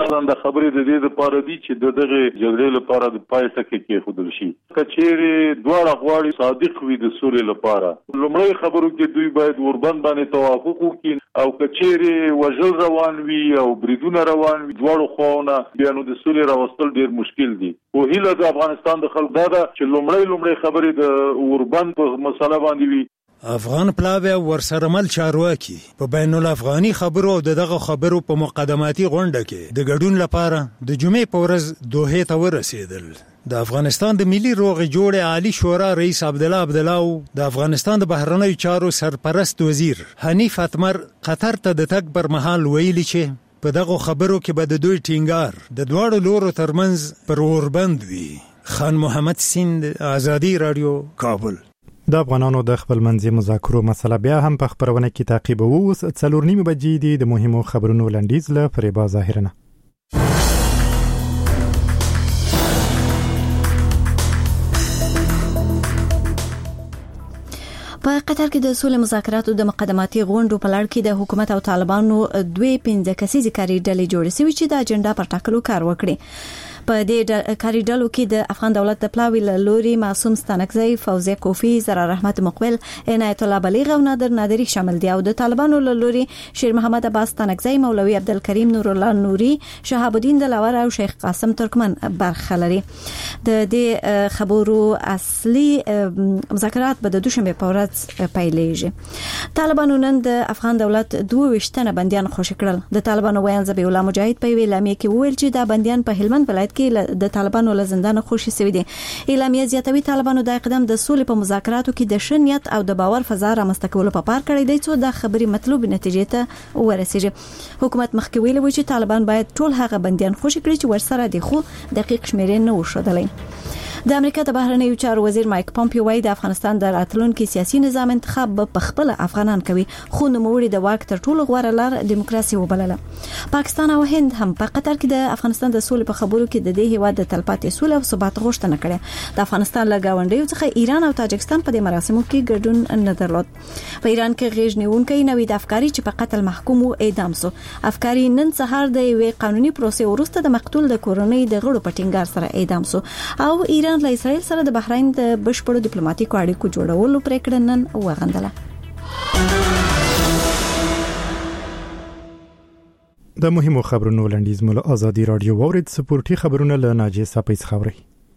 دا خبرې د دې لپاره دي چې دغه جګړې لپاره د پای ټکی کې خودل شي کچېره دواړه غواړي صادق وي د سولې لپاره لومړی خبرو کې دوی باید وربند باندې توافق وکړي او کچېره وژل روان وي او بریدونه روان وي دواړو خواونه بیا نو د سولې راوستل ډیر مشکل دي او هیله د افغانستان د خلکو دا ده چې لومړی لومړی خبرې د وربند په مسله باندې وي افغان پلاوی ورسره مل چارواکي په بین الافغاني خبرو او دغه خبرو په مقدماتي غونډه کې د ګډون لپاره د جمعې په ورځ دوحې ته ورسېدل د افغانستان د ملي روغې جوړې عالی شورا رئیس عبد الله عبد الله د افغانستان د بهرنیو چارو سرپرست وزیر حنیف اتمر قطر ته د تګ پر مهال ویلي چې په دغه خبرو کې به د دوی ټینګار د دواړو لورو ترمنځ پر اوربند وي. خان محمد سیند، آزادی رادیو، کابل. د افغانانو د خپل منځي مذاکرو مسله بیا هم په خبرونه کې تعقیب وو. څلور نیمه بجې دي د مهمو خبرونو لنډیز له فریبا ظاهرنه. په قطر کې د سولې مذاکراتو د مقدماتي غونډو په لړ کې د حکومت او طالبانو دوی پنځه کسیزې کاري ډلې جوړې شوې چې د اجنډا پر ټاکلو کار وکړي. په دې کاري ډلو کې د افغان دولت د پلاوی لوري معصوم ستانکزی، فوزیه کوفی، زرا رحمت مقبل، عنایت الله بلیغ او نادر نادری شامل دي او د طالبانو لوري شیر محمد عباس ستانکزی، مولوی عبدالکریم نور الله نوري، شهاب الدین دلاور او شیخ قاسم ترکمن برخه لري. د دې خبرو اصلي مذاکرات به د دوشنبه په ورځ پیلېږي. طالبانو نن د افغان دولت دوه وشتنه بنديان خوشی کړل. د طالبانو ویان ذبیح الله مجاهد په اعلامیه کې وویل چې دا بنديان په هلمند ولایت کې د طالبانو له زندان خوشی شوی دي. اعلامیه زیاتوي طالبانو د اقدام د سولې په مذاکراتو کې د شنیت او د باور فضا رامنځته کولو په پار کړی دی چې د خبري مطلوب نتیجې ته ورسیږي. حکومت مخکې ویلي و چې طالبان باید ټول هغه بنديان خوشی کړي چې ورسره دي، خو دقیق شمیرې نه وشودلې. د امریکا د بهرنیو چارو وزیر مایک پامپیو وايي د افغانستان د راتلونکي سیاسي نظام انتخاب په خپل افغانان کوي، خو نوموړي د واک تر ټولو غوره لار دیموکراسي وبلله. پاکستان او هند هم په قطر کې د افغانستان د سولې په خبرو کې د دې هیواد د تلپاتې سولې او ثبات غوښتنه کړې. د افغانستان له گاونډیو څخه ایران او تاجکستان په دې مراسمو کې ګډون نه درلود. په ایران کې غیږ نیونکي نوید افکاری چې په قتل محکوم او اعدام شو. افکاری نن سهار د یوې قانوني پروسې وروسته د مقتول د کورنۍ د غړو په ټینګار سره اعدام شو او ایران له اسرائیل سره د بحرین د بشپړو ډیپلوماټیکو اړیکو جوړولو پریکړه نن وغندله. د مهمو خبرونو لنډیز مول آزادی رادیو وورید سپورتي خبرونه له ناجی سپیس خبري.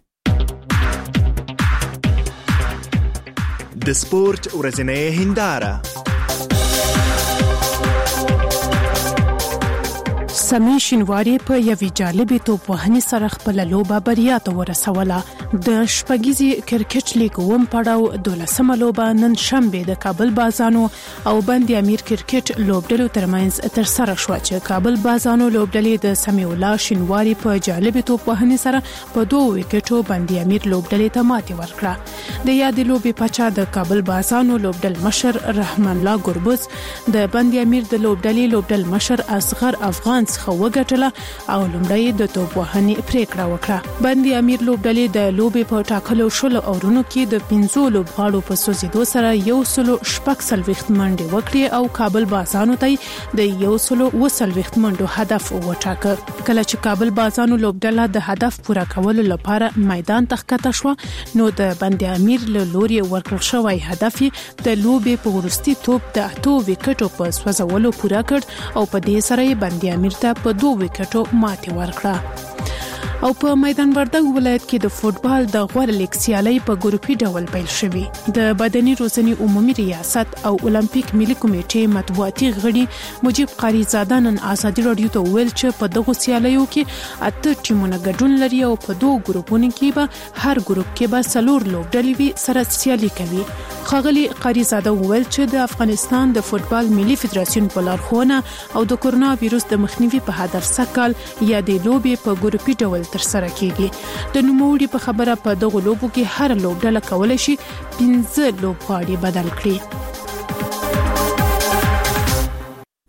د سپورت ورځنۍ هنداره. سمي شینواری په یوې جالبې توپوهنې سره خپل لوبه بریا ته ورسوله. د شپږیزې کرکټ لیګ اووم پړاو دولسمه لوبه نن شنبه د کابل بازانو او بند امیر کرکټ لوبډلو ترمنځ ترسره شوه چې کابل بازانو لوبډلې د سمیع الله شینواری په جالبې توپوهنې سره په دوه وکټو بند امیر لوبډلې ته ماتې ورکړه. د یادې لوبې پچا د کابل بازانو لوبډل مشر رحمان الله ګربز د بند امیر د لوبډلې لوبډل مشر اصغر افغان څخه وګټله او لومړی د توپوهنې پریکړه وکړه. بند امیر لوبډلې د لوبې په ټاکلو شلو اورونو کې د پنځو لوبغاړو په سوزیدو سره یو سلو شپږ څلوېښت منډې وکړې او کابل بازانو ته د یو سلو اوه څلوېښت منډو هدف وټاکه. کله چې کابل بازانو لوبډله د هدف پوره کولو لپاره میدان ته ښکته شوه نو د بند امیر له لوري ورکړل شوی هدف د لوبې په وروستي توپ د اتو وکټو په سوځولو پوره کړ او په دې سره بند امیر ته په دوه وکټو ماتې ورکړه. او په میدان وردګ ولایت کې د فوتبال د غوړ لیګ سیالي په ګروپي ډول پیل شوې. د بدني روزنې عمومي ریاست او اولمپیک ملي کمیټې مطبوعاتي غړي مجيب قاری زاده نن آزادي رادیو ته ویل چې په دغه سیالیو کې اته ټیمونه ګډون لري او په دوه ګروپونو کې به هر ګروپ کې به څلور لوبډلې وي سره سیالي کوي. خاغلی قاری زاده ویل چې د افغانستان د فوتبال ملي فدراسیون په لارښوونه او د کورونا وایروس د مخنیوي په هدف سکهال یا د لوبې په ګروپي ډول ترسره کیږي. د نوموړي په خبره په دغه لوبو کې هر لوبډله کولای شي پنځه لوبغاړي بدل کړي.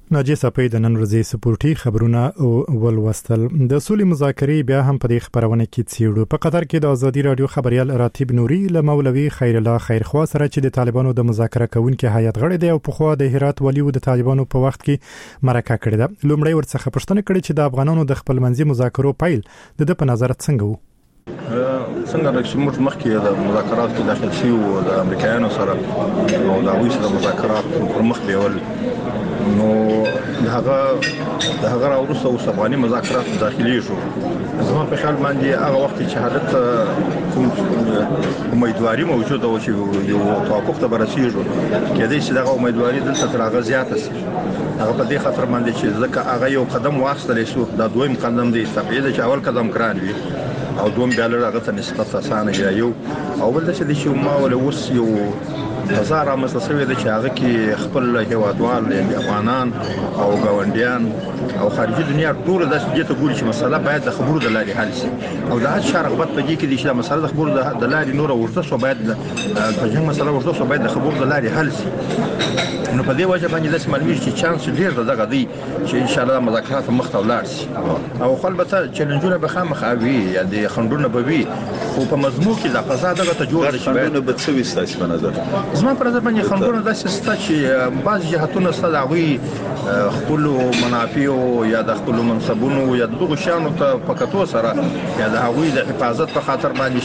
ناجی صاحب د نن ورځې سپورتي خبرونه ولوستل. د سولې مذاکرې بیا هم په دې خبرونه کې څیړو. په قطر کې د ازادي رادیو خبريال راتب نوري له مولوي خیر الله خیرخوا سره چې د طالبانو د مذاکره کوونکو هیئت غړی دی او په خوا د هرات ولی د طالبانو په وخت کې مرکه کړې ده. لومړی ورڅخه پوښتنه کړې چې د افغانانو د خپل منځي مذاکرو پیل د په نظر څنګه وو؟ څنګه چې موږ مخکې د مذاکرات کې داخل شي او د امریکایانو سره او د اویس د مذاکرات پر مخ بیول نو هغه د هغه راوروسته اوس افغاني مذاکرات داخلي شو. زما په خیال باندې هغه وخت چې حالت کوم امیدواري موجوده و چې یو توقف ته برسېږو کېدای شي دغه امیدواري دلته تر هغه زیاته شي. هغه په دې خاطر باندې چې ځکه هغه یو قدم واخیستل شو، دا دویم قدم دی. تبعید چې اول قدم ګران وي او دوم بیا له هغه ته نسبت اسانه دی یو او بل څه چې ما ول اوس یو هزار مسلسل د چاغه کې خپل هیوادوال دي افغانان او ګاونډیان او خارجي دنیا ټول د سجته ګوري چې مسله باید د خبرو د لارې حل شي او د هڅ شرغبت په دې کې چې مسله د خبرو د لارې نور ورته سو باید په جنګ مسله ورته سو باید د خبرو د لارې حل شي. نو په دې وجه باندې د معلومات چې چانس ډیر دغه دی چې ان شاء الله مذاکرات مخ ته ولاړ شي او خپل به چیلنجونه به خامخاوي یا د خندونه به وي خو په مضمون کې د قضا دغه ته جوړ شي. باید به څه وستاسي په نظر زما پر نظر باندې خندونه داسې ستا چې بعض جهتونه ستاسو هغه خپل منافع او یا د خپل منصبونو یا دغه شانو ته پکاتو سره یا د هغوی د حفاظت په خاطر باندې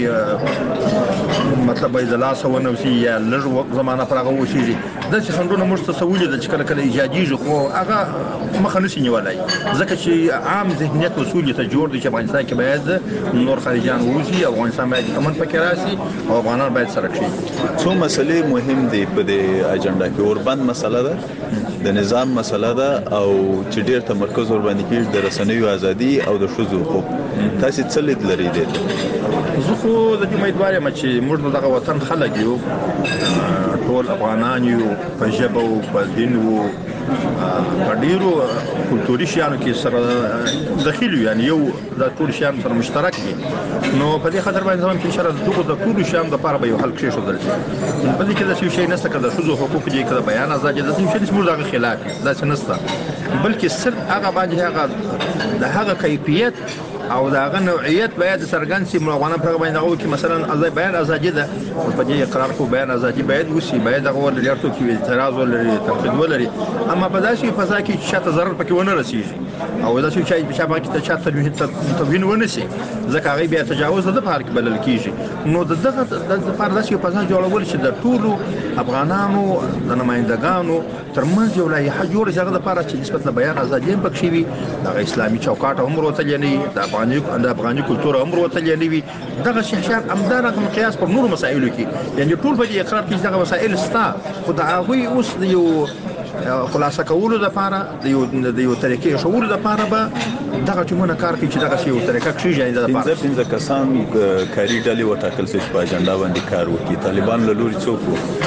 شاغي مطلب د لاس ونه وسی یا لږ زمانہ پر هغه وشي د څه خندونه مرسته سوولې د چکل کله ایجادي خو هغه مخ نه سنیولای ځکه چې عام ذهنیت اصول ته جوړ دي چې افغانستان کې باید نور خارجيان ووزي او افغانستان باید امن پکې راشي او افغانان باید سره شي. څو مسلې مهم دي په دې اجنډا کې. اوربند مسله ده، د نظام مسله ده او چې ډیر تمرکز ور باندې کیږي د رسنیو ازادي او د ښځو حقوق. تاسو څه لید لرئ دې؟ زه خو د دې امیدوار یم چې موږ دغه وطن خلک یو ټول افغانان یو په ژبه او په دین او په ډیرو کلتوري شیانو کې سره داخل یو یعنی یو د ټول شیان سره مشترک دي. نو په دې خاطر باندې زموږ په اشاره دغه د ټول شیان د لپاره به یو حل کړی شو درته. په دې کې د څه شي نسته کده شوزو حقوق دي کده بیان ازادي د څه شي موږ دغه خلاف دا څه نسته بلکې صرف هغه باندې هغه د هغه کیفیت او دا غو نوعیت باید سرګن سي ملغانه په باندې او کې مثلا ازای بیان ازادي ده په دې اقرار کو بیان ازادي باید وسی باید هغه ولري ته کې اعتراض ولري تنقید ولري اما په داسې فضا کې چې شاته ضرر پکې ونه رسیږي او دا چې چې شابه کې ته چاته تبین ونه سي ځکه هغه بیا تجاوز د پارک بلل کیږي. نو دغه د پر داسې فضا جوړول چې د ټولو افغانانو د نمائندګانو ترمنځ یو لایحه جوړه شي هغه د لپاره چې نسبت له بیان ازادي هم پکې وي د اسلامي چوکاټ هم وروته لنی د افغاني د افغاني کلتور هم وروته لنی وي دغه شیشات امدارغه مقیاس پر نور مسایلو کې یعنی ټول په اقرار کې دغه مسایل ستا خو د هغه اوس یو خلاصه کولو د لپاره د یو د یو طریقې شعور د لپاره به دغه ټیمونه کار کوي چې دغه یو طریقه کړی ځای د لپاره پنځه کسان کاری ډلې وټاکل شي په اجنډا باندې کار وکړي. طالبان له لوري څوک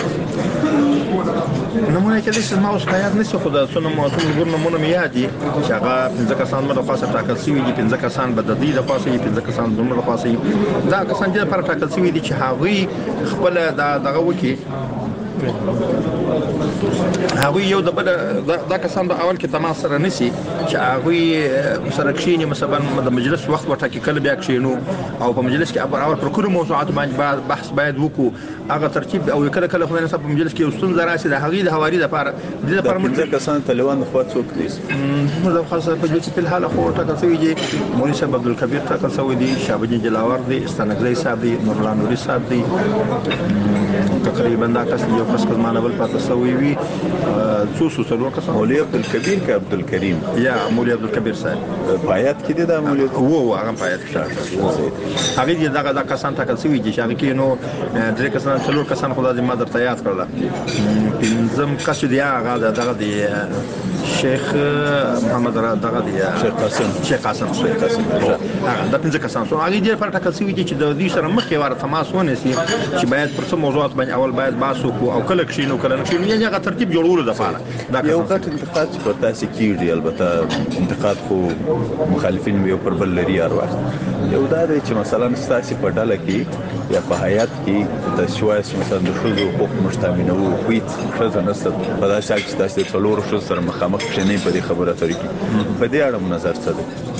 نمونه کې د سیمه اوس خیال نشي خو د څونو موضوع ګور نمونه میادي چې هغه پنځه کسان مده خاصه ټاکل شوی دي. پنځه کسان به د دې د خاصه پنځه کسان د نور خاصه دا کسان چې پر ټاکل شوی دي چې هغه خپل دغه وکي هغه یو د بل دا کسان د اول کې تماس سره نسی چې هغه سره کښینی مثلا د مجلس وخت ورته کله بیا کښینو او په مجلس کې اول پر کوم موضوعات باندې بحث باید وکړو هغه ترتیب او کله کله خو نه په مجلس کې وستون دراسي د هغه د حواري د لپاره د لپاره موږ کسان طالبان خو څوک دي موږ خاصه په دې چې په حال خو ټاکل شوی دي. مولوی صاحب عبدالکبیر ټاکل شوی دي، شابجین جلاور دي، استنګلی صاحب دي، نورلا نوري صاحب دي، تقریبا دا کس یو کس کزمانه بل پاتې شوی وي څو څو څلور کسان. مولوی عبدالکبیر کا عبدالکریم یا مولوی عبدالکبیر صاحب پایات کې دي د مولوی وو هغه پایات کې هغه دي دغه د کسان ټاکل شوی دي چې هغه کې نو درې کسان څلور کسان خدای دې مادر ته یاد کړل. پنځم کس دی هغه دغه دی شیخ محمد را دغه دی شیخ قاسم شیخ قاسم شیخ قاسم هغه د پنځه کسان سو هغه دې پر ټاکل شوی دي چې د دې سره مخکې واره تماس ونیسي چې باید پر څه موضوعات باندې اول باید باسو کو او کله کښینو کله نکښینو یعنی هغه ترتیب جوړولو د لپاره دا یو غټ انتقاد چې په تاسو کېږي. البته انتقاد خو مخالفین یو پر بل لري ارواح یو دا دی چې مثلا تاسو په ډله کې یا په حیات کې د شوایس مثلا د شوزو حقوق مشتمنو کوي څه نه ست په داسې چې تاسو څلور شو سره مخامخ مخامخ کښینئ په دې خبره اترې کې. په دې اړه مو نظر څه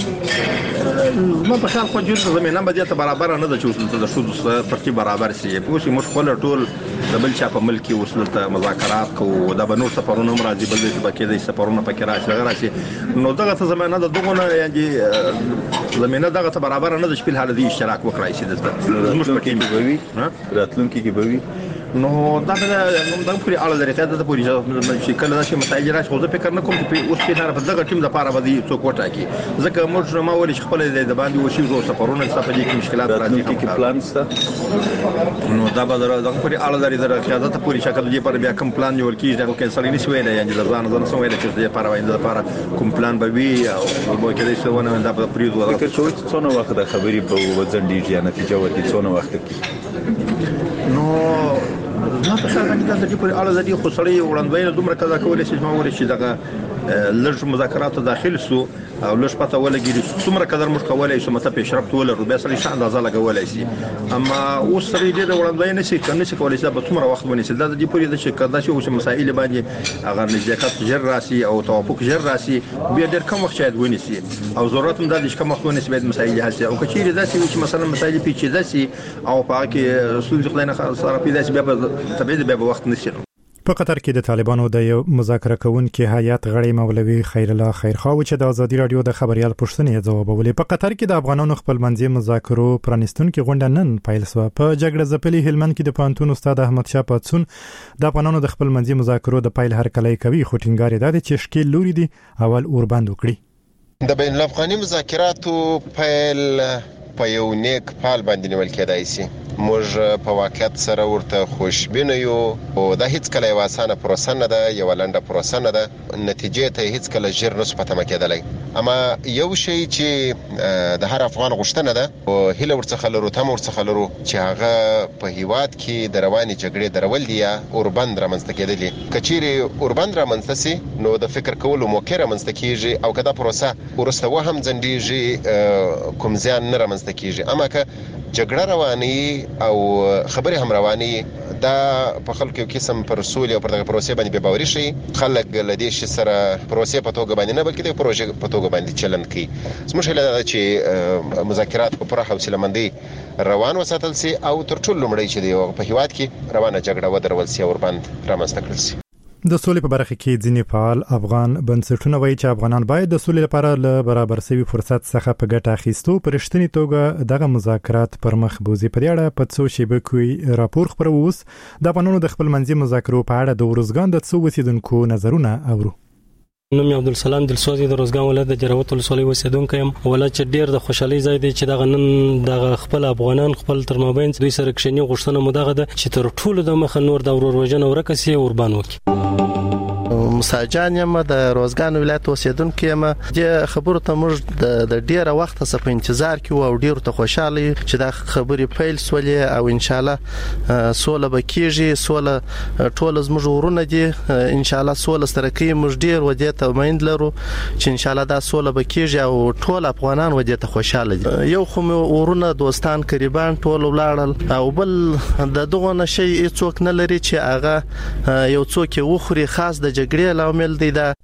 دی؟ ما په خیال خو جوړ زمينه به دې ته برابر نه ده چې د شودو سره ترتیب برابر شي. په اوس موږ خپل ټول د بل چا په ملک کې وصل ته مذاکرات کوو، دا به نور سفرونه هم راځي، بل دې پکې د سفرونه پکې راشي هغه راشي. نو دغه ته زمينه د دغه نه یعنی زمينه دغه ته برابر نه ده چې په حال دې اشتراک وکړای شي. د زموږ په کې به وي راتلونکي کې به وي. نو دا به دا پوری اړه لري ته د پوری چې کله دا شي مسایل راشي. خو زه فکر نه کوم چې اوس په طرف دغه ټیم د پاره به څوک وټاکي، ځکه موږ ما ولې خپل د باندې وشي زو سفرونه څه په دې کې مشکلات راځي کې پلان شته. نو دا به دغه پوری اړه لري د قیادت پوری شکل دې پر بیا کوم پلان جوړ کیږي دا کینسل نه شوی نه، یعنی ځان ځان سم ویل چې دې پاره وایي د پاره کوم پلان به وي او به کې دې څه ونه دا په پریزو فکر چې څونه وخت د خبرې په وځنډیږي یا نتیجه ورکړي څونه وخت کې. نو ما په خیال باندې دا چې په اړه د دې خسرې وړاندوینه دومره کذا کولای شي چې ما ورې شي دغه لږ مذاکرات داخل سو او لږ پته ولګي څومره قدر موږ کولای شو مته پیشرفت ولرو بیا سړي شان اندازه لګولای شي. اما اوس سړي دې وړاندوینه شي کنه چې کولای شي به څومره وخت ونیسي. دا د دې پوری د شکر دا چې مسائل باندې هغه نزدېکت جر راسي او توافق جر راسي بیا ډېر کم وخت شاید ونیسي او ضرورت هم د دې کم وخت ونیسي باید مسائل حل شي. او کچېری دا چې مثلا مسائل پیچیده شي او په کې سوز خلینه سره پیدا شي بیا تبعید بیا وخت نشي. په قطر کې د طالبانو د یو مذاکره کوونکي هیئت غړی مولوي خیر الله خیرخوا چې د ازادي رادیو د خبريال پوښتنې ځوابولې. په قطر کې د افغانانو خپلمنځي مذاکرو پرانستونکو غونډه نن پیل شوه. په جګړه ځپلي هلمند کې د پانتون استاد احمد شاه پاتسون د افغانانو د خپلمنځي مذاکرو د پیل هرکلی کوي، خو ټینګار یې ده چې شکیل لوري دي اول اوربند وکړي. د بین الافغاني مذاکراتو پیل په یو نیک پال باندې نیول کېدای شي. موږ په واقعیت سره ورته خوشبینه یو او دا هیڅ کله یو اسانه پروسه نه ده، یو لنډه پروسه نه ده، نتیجې ته هیڅ کله ژر نه سپته مکیدلای. اما یو شی چې د هر افغان غوښتنه ده او هله ورڅخه لرو تم ورڅخه لرو چې هغه په هیواد کې د رواني جګړې درول دي یا اوربند رامنځته کېدلې. کچيري اوربند رامنځته سي نو د فکر کولو موقع رامنځته کیږي او کدا پروسه ورسته و هم ځندېږي کوم ځان نه رامنځته کیږي. اما که جګړه رواني او خبرې هم رواني دا په خلکو یو قسم پر رسول او پر دغه پروسې باندې به باوري شي. خلک لدې شي سره پروسې په توګه باندې نه بلکې د پروژې په توګه باندې چلند کوي. زموږ له چې مذاکرات په پوره حوصله مندي روان وساتل سي او تر ټولو لومړی چې دی په هیواد کې روانه جګړه ودرول سي او وربند رامنځته کړل سي. د سولې په برخه کې ځینې فعال افغان بنسټونه وایي چې افغانان باید د سولې لپاره له برابر شوي فرصت څخه په ګټه اخیستو په رښتینې توګه دغه مذاکرات پر مخ بوزي. په دې اړه په څو شیبه کې راپور خبرو اوس د افغانانو د خپلمنځي مذاکرو په اړه د ورزګان د څو اوسیدونکو نظرونه اورو. نوم عبدالسلام دلسوزي د روزګان ولایت د جراوت ولسوالۍ اوسیدونکی یم. ولایت چې ډیر د خوشحالي ځای دی چې دغه نن دغه خپل افغانان خپل تر مابین دوی سره کښینی غوښتنه مو دغه ده چې تر ټولو د مخه نور د ورور وژنه ورکه سي اوربان وکړي. مساجان یم د روزګان ولایت اوسیدونکو یم. د خبرو ته موږ د ډیره وخت څخه په انتظار کې او ډیر ته خوشاله چې دا خبرې پیل سولې او ان شاء الله سوله به کیږي. سوله ټول زموږ ورونه دي، ان شاء الله سوله سره کوي. موږ ډیر ودې ته امید لرو چې ان شاء الله دا سوله به کیږي او ټول افغانان ودې ته خوشاله دي. یو خو ورونه دوستان قریبان ټول ولاړل او بل د دغه نشي څوک نه لري چې هغه یو څوک وخوري خاص د جګړې لامل دی. دا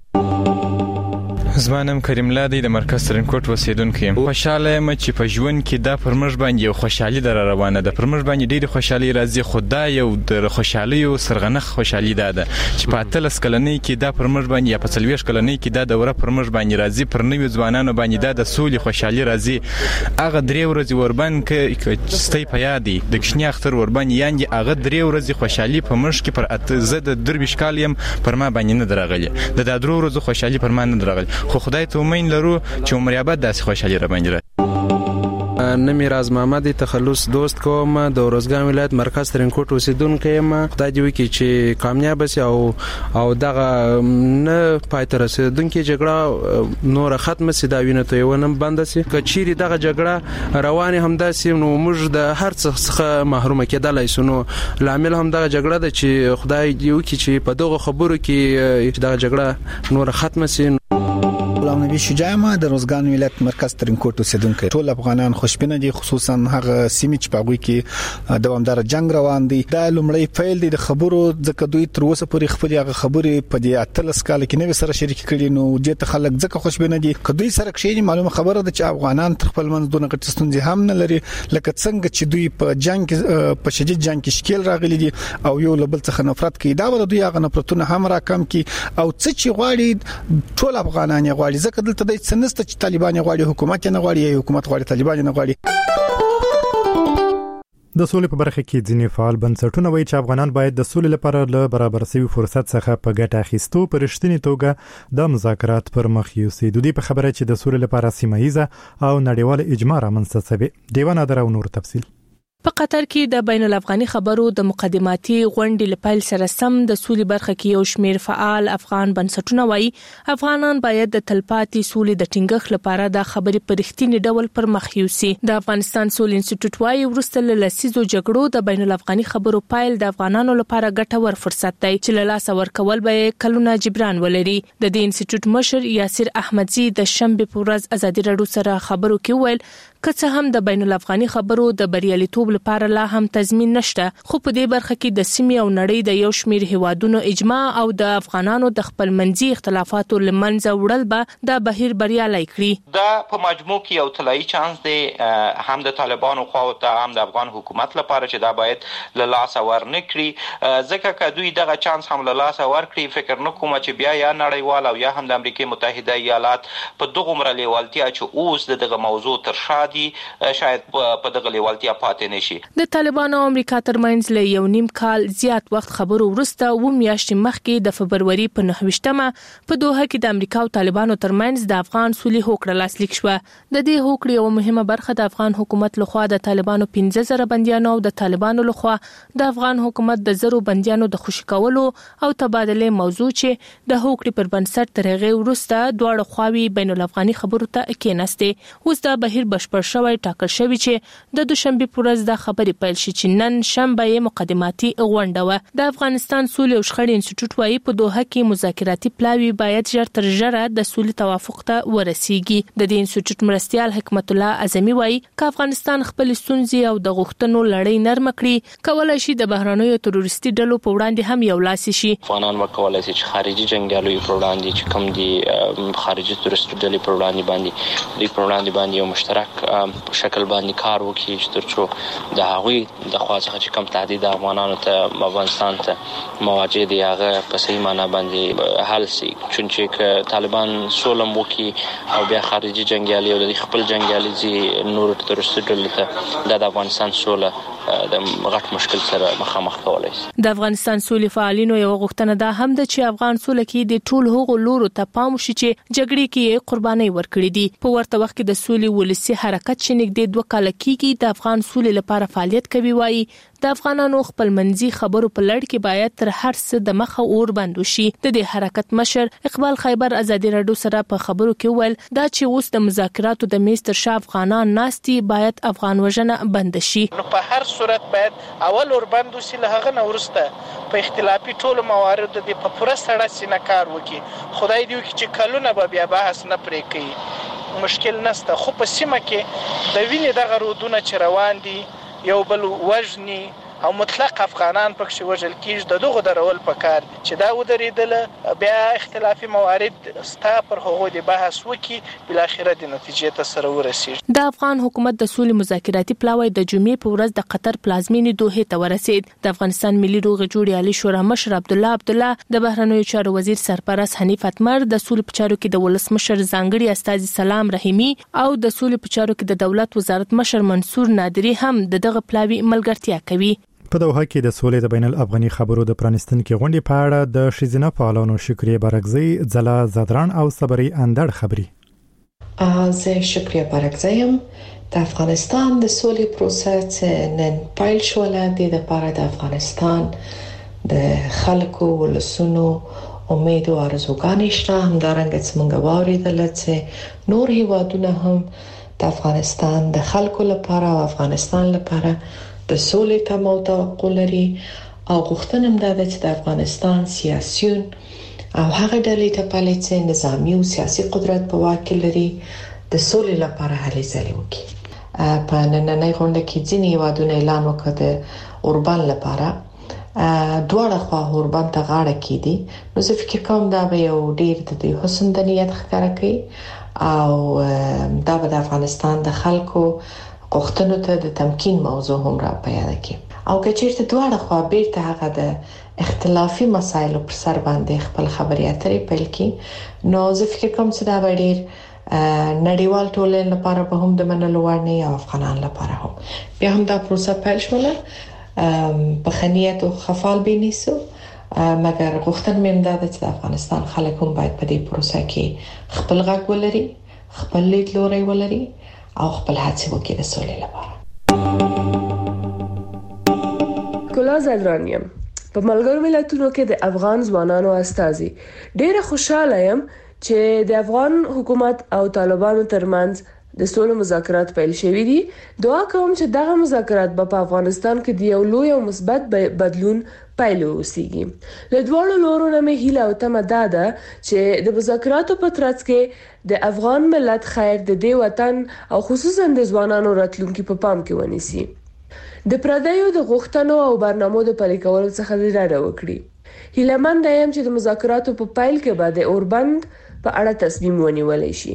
زمانم کریم الله دی د مرکز ترنکوټ اوسیدونکی یم. خوشاله یم چې په ژوند کې دا پر موږ باندې یو خوشحالي در روانه ده. پر موږ باندې ډېر خوشحالي راځي، خو دا یو د خوشحالي او سرغنخ خوشحالي ده چې په اتلس کلنۍ کې دا پر موږ باندې یا په څلوېښت کلنۍ کې دا دوره پر موږ باندې راځي. پر نویو ځوانانو باندې دا د سولې خوشحالي راځي. هغه درې ورځې وربند کې ستی په یاد دی د کشنی اختر وربند یاندې هغه درې ورځې خوشحالي په موږ کې پر اته زه د درویشت کال یم پر ما باندې نه درغلي. د دا درو ورځو خوشحالي پر ما نه درغلي، خو خدای ته امید لرو چې عمر یابد داسې خوشحالي را باندې راځي. نمی راز محمد تخلص دوست کوم د روزګان ولایت مرکز ترنکوټ اوسیدونکی یم. خدای دې وکړي چې کامیاب شي او او دغه نه پای ته رسیدونکې جګړه نور ختم شي، دا وینه ته ونه بند شي. کچيري دغه جګړه روانه همداسې نو موږ د هر څه څخه محروم کېدلای شو. نو لامل هم دغه جګړه ده چې خدای دې وکړي چې په دغه خبرو کې دغه جګړه نور ختم شي. غلام نبی شجاع ما د روزګان ولایت مرکز ترینکوټ اوسیدونکو. ټول افغانان خوشبینه دي، خصوصا هغه سیمې چې په غوي کې دوامدار جنگ روان دي. دا لومړی فایل دی د خبرو ځکه دوی تر اوسه پورې خپل هغه خبرې په دې اتلس کال کې نوې سره شریک کړي، نو دې ته خلک ځکه خوشبینه دي. کدوې سره کې معلومه خبره ده چې افغانان تر خپل منځ دونه غټ ستونزې هم نه لري، لکه څنګه چې دوی په جنگ په شدید جنگ کې شکل راغلي دي او یو لبل څخه نفرت کوي. دا ول دوی هغه نفرتونه هم راکم کی او څه چې غواړي ټول افغانان غواړي، ځکه دلته د سنست چې طالبان غواړي حکومت نه غواړي، حکومت غواړي طالبان نه غواړي. د سولې په برخه کې ځینې فعال بنسټونه وایي چې افغانان باید د سولې لپاره له برابر شوي فرصت څخه په ګټه اخیستو پر رښتینی توګه د مذاکرات پر مخ یوسي. د دې په خبره چې د سولې لپاره سیمه ییزه او نړیواله اجماع رامنځته شوه. دیوان ادر او نور تفصیل. په قطر کې د بین الافغاني خبرو د مقدماتي غونډې لپاره سره سم د سولې برخه کې یو شمېر فعال افغان بنسټونه وایي افغانان باید د تلپاتې سولې د ټینګښت لپاره د خبرې په رښتینی ډول پر مخ یوسي. د افغانستان سولې انسټیټیوټ وایي وروسته له لسیزو جګړو د بین الافغاني خبرو پایل د افغانانو لپاره ګټور فرصت دی چې له لاس ورکول به کلونه جبران ولري. د دې انسټیټیوټ مشر یاسر احمدزي د شنبه په ورځ ازادي راډیو سره خبرو کې ویل که څه هم د بین الافغاني خبرو د بریالیتوب لپاره لا هم تضمین نشته، خو په دې برخه کې د سیمې او نړۍ د یو شمېر هیوادونو اجماع او د افغانانو د خپل منځي اختلافاتو لمنځه وړل به د بهیر بریالي کړي. دا په مجموع کې یو طلایي چانس دی هم د طالبانو خو ته هم د افغان حکومت لپاره چې دا باید له لاس ورنه کړي، ځکه که دوی دغه چانس هم له لاس ورکړي فکر نه کوم چې بیا یا نړیوال او یا هم د امریکای متحده ایالات په دغه عمر لیوالتیا چې اوس دغه موضوع تر شا دي شاید په دغه لیوالتیا پاتې نشي. د طالبانو او امریکا ترمنځ له یو نیم کال زیات وخت خبرو وروسته و میاشتې مخکې د فبروري په نهه په دوحه کې د امریکا او طالبانو ترمنځ د افغان صلح هوکړه لاسلیک شوه. د دې هوکړې یو مهمه برخه د افغان حکومت لخوا د طالبانو پنځه زره بنديانو او د طالبانو لخوا د افغان حکومت د زرو بنديانو د خوشی کولو او تبادله موضوع چې د هوکړې پر بنسټ ترغه وروسته دواړه خواوی بین الافغاني خبرو ته کېناستې. اوس د بهیر بشپړ شوی ټاکل شوی چې د دوشنبه پر ورځ د خبرې پیل شي چې نن شنبه یې مقدماتي غونډه و. د افغانستان سولې او شخړې انسټیټیوټ وايي په دوحه کې مذاکراتي پلاوی باید ژر تر ژره د سولې توافق ته ورسیږي. د دې انسټیټیوټ مرستیال حکمت الله اعظمي وايي چې افغانستان خپل ستونزې او د غوښتنو لړۍ نرم کړي کولای شي د بهرانيو تروریستي ډلو په وړاندې هم یو لاس شي. افغانان وکولای شي چې خارجي جنگیالو په وړاندې چې کوم دي خارجي تروریستي ډلې په وړاندې باندې دوی په وړاندې باندې یو مشترک په شکل باندې کار وکړي چې ترڅو د هغوی د خوا څخه چې کوم تهدید افغانانو ته افغانستان ته مواجه دي هغه په صحیح معنا باندې حل شي. چونچې ک طالبان سولم وکړي او بیا خارجي جنگیالي او د خپل جنگیالي زی نور تروریستي ډلې ته د افغانستان سوله د غټ مشکل سره مخامخ کولای شي. د افغانستان سولې فعالینو یو غوښتنه ده هم د چې افغان سوله کې د ټول هغو لورو ته پام وشي چې جګړې کې قرباني ورکړي دي. په ورته وخت کې د سولې ولسی حرکت چې نږدې دوه کال کېږي د افغان سولې لپاره فعالیت کوي وایي د افغانانو خپل منځي خبرو په لړ کې باید تر هر څه د مخه اور بند وشي. د دې حرکت مشر اقبال خیبر ازادي راډیو سره په خبرو کې ویل دا چې اوس د مذاکراتو د میز تر شا افغانان ناستي باید افغان وژنه بند شي. نو په هر صورت باید اول اور بند وشي، له هغه نه ورسته په اختلافي ټولو مواردو د په پوره سړه سینه کار وکړي. خدای دې وکړي چې کلونه به بیا بحث نه پرې کوي، مشکل نشته. خو په سیمه کې د وینې دغه رودونه چې روان دي یو بل وژني او مطلق افغانان پکې وژل کیږي، د دغه درول پکار دي چې دا ودرېدل بیا اختلافي موارد ستا پر هغه د بحث وکي بل اخره د نتیجې ته سره ورسیږي. د افغان حکومت د سولې مذاکراتي پلاوی د جمعې په ورځ د قطر پلازمینې دوحه ته ورسید. د افغانستان ملي روغې جوړې عالی شورا مشر عبد الله عبد الله، د بهرنیو چارو وزیر سرپرست حنیف اتمر، د سولې په چارو کې د ولسمشر ځانګړي استاذ سلام رحیمی او د سولې په چارو کې د دولت وزارت مشر منصور نادری هم دغه پلاوی ملګرتیا کوي. په دوحه کې د سولې د بین الافغاني خبرو د پرانستونکو غونډې په اړه د شیزینه فعالانو شکریه برکزی، زلا زادران او صبري اندړ خبري. زه شکریه برکزی یم. د افغانستان د سولې پروسه نن پیل شو لاندې د لپاره د افغانستان د خلکو ولسونو امید او ارزوګانې شته. همدارنګه څنګه واوریدل چې نور هیوادونه هم د افغانستان د خلکو لپاره او افغانستان لپاره د سولې تمو توقع لري او غوښتنه هم ده چې د افغانستان سیاسيون او هغه ډلې ته پالي چې نظامی او سیاسي قدرت په واک لري د سولې لپاره هلې ځلې وکړي. په نننۍ غونډه کې ځینې هیوادونه اعلان وکړ د اوربان لپاره دواړه خوا اوربان ته غاړه کیدي. نو زه فکر کوم دا به یو ډیر د دوی حسن د نیت ښکاره کوي او دا به د افغانستان د خلکو غوښتنو ته د تمکین موضوع هم را پیدا کوي. او که چیرته دواړه خوا بیرته هغه د اختلافي مسایلو پر سر باندې خپل خبرې اترې پیل کړي نو زه فکر کوم چې دا به ډیر نړیوال ټولنې لپاره به هم د منلو وړ نه او افغانان لپاره هم. بیا هم دا پروسه پیل شوله په خنیت او خفال بینیسو مګر غوښتنه مې ده چې د افغانستان خلک هم باید په دې پروسه کې خپل غږ ولري، خپل لیدلوری ولري او خپل هڅې وکړي د سولې لپاره. ګلا زدرانیم په ملګرو ملتونو کې د افغان ځوانانو استازي ډېر خوشاله يم چې د افغان حکومت او طالبانو ترمنځ د سولې مذاکرات پیل شوي دي. دعا کوم چې دغه مذاکرات په افغانستان کې د یو لوی او مثبت بدلون پیل وسیږي. له دواړو لورو نه مې هیله او تمه ده چې د مذاکراتو په ترڅ کې د افغان ملت خیر د دې وطن او خصوصا د ځوانانو راتلونکي په پام کې ونیسي. د پردیو د غوښتنو او برنامو د پلي کولو څخه ډډه وکړي. هیله مند یم چې د مذاکراتو په پیل کې به د اوربند په اړه تصمیم ونیول شي.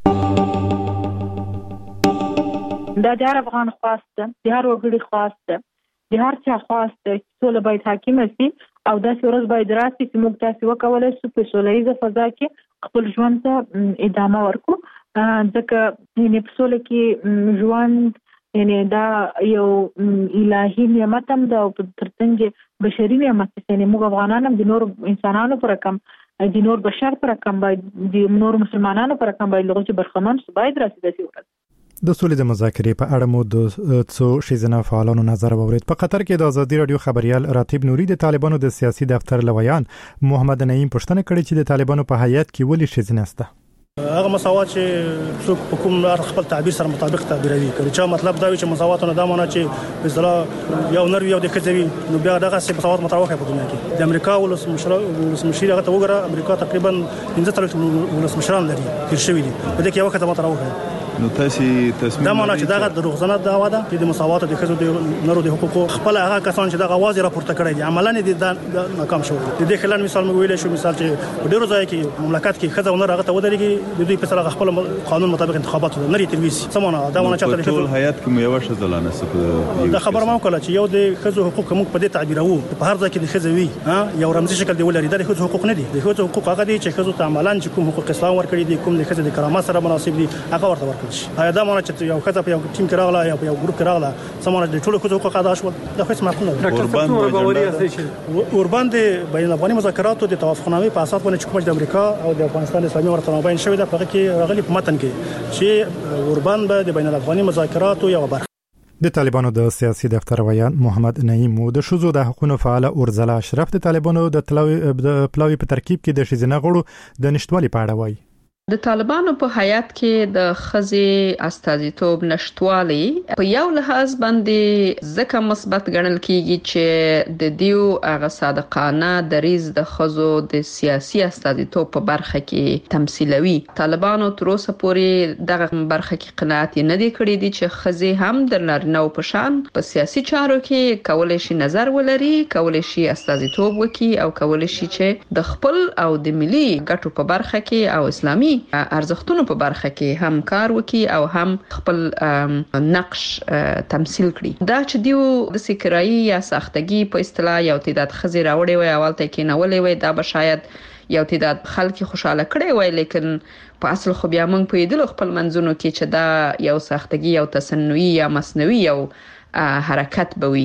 دا د هر افغان خواسته، د هر وګړي خواسته، د هر چا خواسته چې سوله باید حاکمه شي او داسې ورځ باید راشي چې موږ تاسو وکولای شو په سوله ییزه فضا کې خپل ژوند ته ادامه ورکړو. ځکه یعنې په سوله کې ژوند یعنې دا یو الهي نعمت هم ده او ترڅنګ بشري نعمت دی. یعنې موږ افغانان هم د نورو انسانانو پر رقم د نور بشر پر رقم باید د نور مسلمانانو پر رقم باید لغوی برخمن شو باید راشي داسې ورځ. د سولې د مذاکرې په اړه مو د څو ښځینه فعالانو نظر واورید. په قطر کې د ازادي رادیو خبريال راتب نوري د طالبانو د سیاسي دفتر لویان محمد نعیم پوښتنه کړې چې د طالبانو په هیئت کې ولې ښځینه سته. هغه مساوات چې څوک په کوم خپل تعبیر سره مطابق تعبیروي کړي چې مطلب دا وي چې مساوات نه دا معنی چې په اصطلاح یو نر یو د کځوي نو بیا دغه څه مساوات متراوخه په دنیا کې. د امریکا ولس مشر ولس مشر هغه ته وګوره امریکا تقریبا پنځه تر ولس مشران لري تیر شوی دي په دې کې یو کته متراوخه. نو تاسو تصمیم دا معنی چې دا دروغجنه دعوا ده چې د مساوات د خزو د نرو د حقوقو خپل هغه کسان چې دا आवाज راپورته کړی دي عملاً دي ناکام شو. د دې خلل مثال مې ویل شو مثال چې ډیرو ځای کې مملکت کې خزو نر هغه ته ودرېږي د دوی په سره خپل قانون مطابق انتخابات لري تلويس سمونه دا معنی چې د ټول هیئت کې یو شذلانه سپ دا خبر ما وکړه چې یو د خزو حقوق موږ په دې تعبیرو په هر ځای کې د خزوي ها یو رمزي شکل دی ولري د خزو حقوق نه دي. د خزو حقوق هغه دي چې خزو ته عملاً چې کوم حقوق اسلام ورکړي دي کوم د خزو د کرامت سره مناسب دي هغه ورته ورکړي شي. دا معنی چې یو خزه په یو ټیم کې راغله یا په یو ګروپ کې راغله سمونه د ټولو حقوق ادا شول دا هیڅ معقول نه ده. اوربان د بین الافغاني مذاکراتو د توافقنامې په اساس باندې چې د امریکا او د افغانستان اسلامي ورته مابین شوی د هغه کې راغلي په متن کې چې اوربان به د بین الافغاني مذاکراتو یو برخه. د طالبانو د سیاسي دفتر ویان محمد نعیم او د شذو د حقوقو فعال اورزلا اشرف د طالبانو د پلاوی په ترکیب کې د شذینه غړو د نشټوالي په اړه وایي. د طالبانو په هیئت کې د خزي استازیتوب نشټوالي په یو لحاظ باندې ځکه مثبت ګڼل کیږي چې د دیو هغه صادقانه دریز د خزو د سیاسي استازیتوب په برخه کې تمثيلوي. طالبانو تر اوسه پورې دغه برخه کې قناعت نه دی کړی دي چې خزي هم د نارینه په شان په سیاسي چارو کې کولای شي نظر ولري، کولای شي استازیتوب وکړي او کولای شي چې د خپل او د ملي ګټو په برخه کې او اسلامي ارزښتونو په برخه کې هم کار وکړي او هم خپل نقش تمثيل کړي. دا چې دیو د سکرایي یا ساختګي په اصطلاح یو تعداد خزي راوړي وي اول ته کې نولې وي دا به شاید یو تعداد خلک خوشاله کړي وي لیکن په اصل خو بیا موږ په دې خپل منځونو کې چې دا یو ساختګي یو تصنعي یا مصنوعي یو حرکت بوي.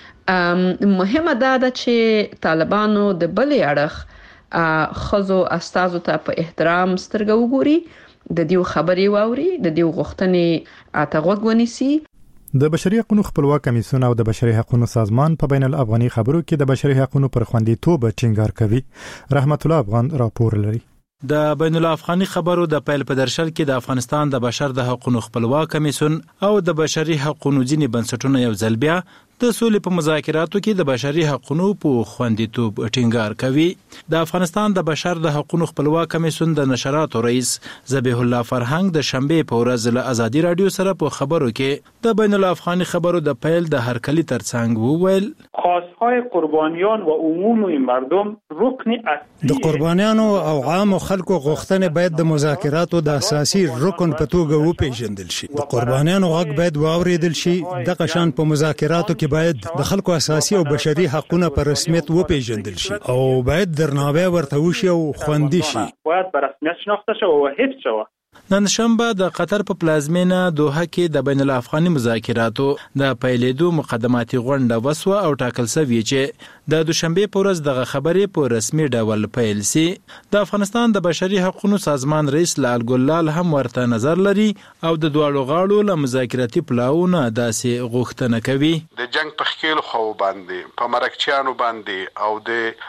مهمه دا ده چې طالبانو د بلې اړخ خزو استازو ته په احترام سترګه وګوري، د دیو خبري واوري، د دیو غوښتنې اتغوږ ونیسي. د بشري حقوقو خپلواک کمیسیون او د بشري حقوقو سازمان په بین الافغاني خبرو کې د بشري حقوقو پر خوندیتوب ټینګار کوي. رحمت الله افغان راپور لري. د بین الافغاني خبرو د پیل په درشل کې د افغانستان د بشر د حقوقو خپلواک کمیسیون او د بشري حقوقو ځینې بنسټونه یو ځل بیا د سولې په مذاکراتو کې د بشري حقوقو په خوندیتوب ټینګار کوي. د افغانستان د بشر د حقوقو خپلواک کمیسیون د نشراتو رئیس ذبیح الله فرهنګ د شنبه په ورځ له ازادي رادیو سره په خبرو کې د بین الافغاني خبرو د پیل د هرکلي ترڅنګ وویل خواستهای قربانیان و عموم مردم رکن اصلی د قربانیانو او عام خلکو غوښتنې باید د مذاکراتو د اساسي رکن په توګه وپیژندل شي. د قربانیانو غږ باید واوریدل شي. د قشان په مذاکراتو کې باید د خلکو اساسي او بشري حقوقونه په رسمیت وپیژندل شي او باید درناوی ورته وشي او خوندي شي. باید په رسمیت شناخته شي او حفظ شي. نن شنبه د قطر په پلازمینه دوحه کې د بین الافغاني مذاکراتو د پیلېدو مقدماتي غونډه وسوه او ټاکل شوی چې د دوشنبه په ورځ دغه خبرې په رسمي ډول پیل سي. د افغانستان د بشري حقوقو سازمان رئیس لال ګلال هم ورته نظر لري او د دواړو غاړو له مذاکراتي پلاوونه داسې غوښتنه کوي. د جنگ په خېل خو باندې په مرکچیانو باندې او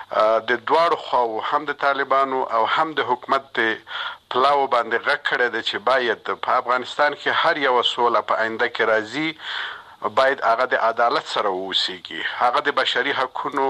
د د دواړو خو هم د طالبانو او هم د حکومت پلاو باندې غږ کړی دی چې باید په افغانستان کې هر یو سوله په آینده کې راځي باید هغه د عدالت سره ووسیږي، هغه د بشري حقوقو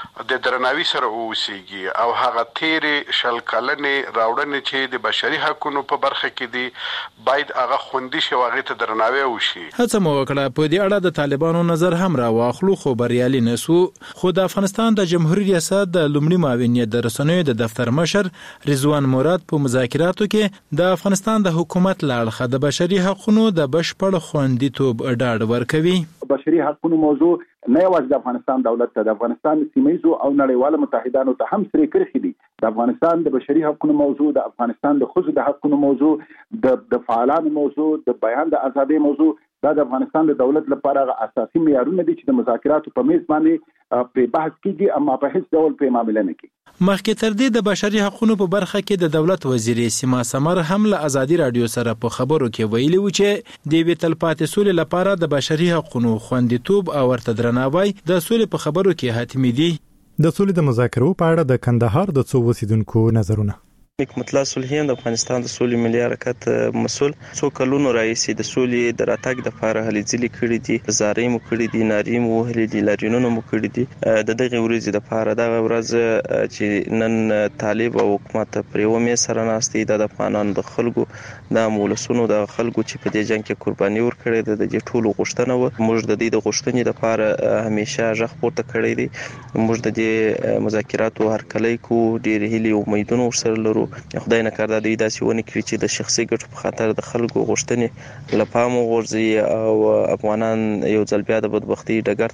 د درناوي سره ووسیږي او هغه تیرې شل کلنې راوړنې چې د بشري حقوقو په برخه کې دي باید هغه خوندي شي او هغې ته درناوی وشي. هڅه مو وکړه په دې اړه د طالبانو نظر هم راواخلو خو بریالي نه سو. خو د افغانستان د جمهوریت ریاست د لومړي معاونیت د رسنیو د دفتر مشر رضوان مراد په مذاکراتو کې د افغانستان د حکومت له اړخه د بشري حقوقو د بشپړ خوندیتوب ډاډ ورکوي. بشري حقوقو موضوع نه یوازې د افغانستان دولت ته، د افغانستان سیمه‌ییزو او نړیوالو متحدانو ته هم سره کرخي دي. د افغانستان د بشري حقوقو موضوع، د افغانستان د ښځو د حقوقو موضوع، د د فعالانو موضوع، د بیان د ازادۍ موضوع، دا د افغانستان د دولت لپاره اساسي معیارونه دي چې د مذاکراتو په میز باندې په بحث کېږي، اما په هیڅ ډول په معاملې نه کېږي. مخکې تر دې د بشري حقوقو په برخه کې د دولت وزیر سیما سمر هم له ازادي رادیو سره په خبرو کې ویلي و چې د وی تلپاتې سولې لپاره د بشري حقوقو خوندیتوب او ورته درناوی د سولې په خبرو کې حتمي دي. د سولې د مذاکرو په اړه د کندهار د څو اوسیدونکو نظرونه. مطلع صلحي د افغانستان د سولې ملي حرکت مسول څو کلونو راځي د سولې د راتګ د لپاره هلې ځلې کړې دي، زارۍ مو کړې دي، نارې مو وهلې دي، لاریونونه مو کړې دي. د دغه ورځې د لپاره دا ورځ چې نن طالب او حکومت پر یو مې سره ناستي د افغانانو د خلکو د مولسونو د خلکو چې په دې جنگ کې قرباني ورکړي د دې ټولو غوښتنه و. موږ د دې د غوښتنې لپاره همیشه ژغ پورته کړی دی. موږ د دې مذاکراتو هرکلی کو، ډېر هیلې او امیدونه ورسره لرو. خدای نه کړه دوی داسې ونه کړي چې د شخصي ګټو په خاطر د خلکو غوښتنې له پامه وغورځي او افغانان یو ځل بیا د بدبختۍ ډګر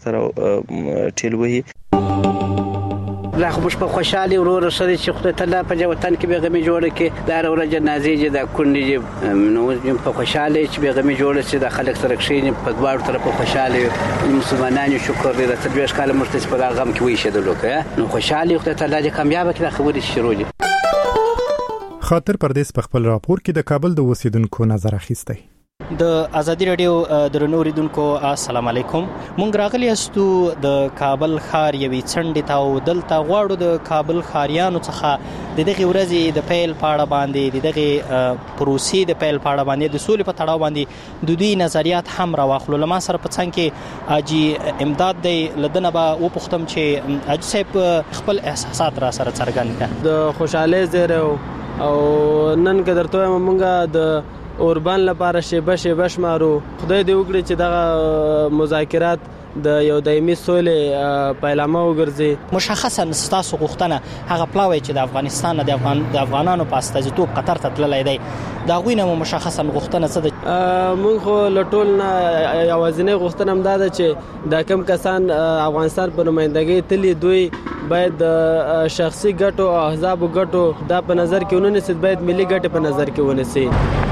ته ټیل وهي. لا خو په خوشحالي ورور سره چې خدای تعالی په وطن کې بیغمي جوړ کې دا ورځ جنازې د کونډې نو په خوشحالي چې بیغمي جوړ شي د خلک سره کښیني په دواړو طرفو خوشحالي مسلمانانو شکر دې د تدبیر کاله مرتس په غم کې وي شه د لوکه نو خوشحالي خدای تعالی دې کامیاب کړي خبرې شروع دي. خاطر پردیس په خپل راپور کې د کابل د اوسیدونکو نظر اخیستی. د ازادي رادیو درنو اوریدونکو السلام علیکم. مونږ راغلی یاستو د کابل ښار یوې څنډې ته او دلته غواړو د کابل ښاریانو څخه د دغې ورځې د پیل په اړه باندې د دغې پروسې د پیل په اړه باندې د سولې په تړاو باندې د دوی نظریات هم راواخلو. له ما سره په څنګ کې حاجي امداد دی، له ده نه به وپوښتم چې حاجي صاحب خپل احساسات را سره څرګند کړه. د خوشحالۍ زیری او نن که درته وایم مونږ د اوربان لپاره شیبه شیبه شمارو. خدای دې وکړي چې دغه مذاکرات د یو دایمي سولې پیلامه وګرځي. مشخصا ستاسو غوښتنه هغه پلاوی چې د افغانستان د افغان د افغانانو په استازیتوب قطر ته تللی دی دا غوی نه مشخصا غوښتنه څه ده؟ مونږ خو له ټول نه یوازینۍ غوښتنه هم دا ده چې دا کم کسان افغانستان په نمایندګۍ تلي دوی باید د شخصي ګټو او احزابو ګټو دا په نظر کې ونیسي، باید ملي ګټې په نظر کې ونیسي.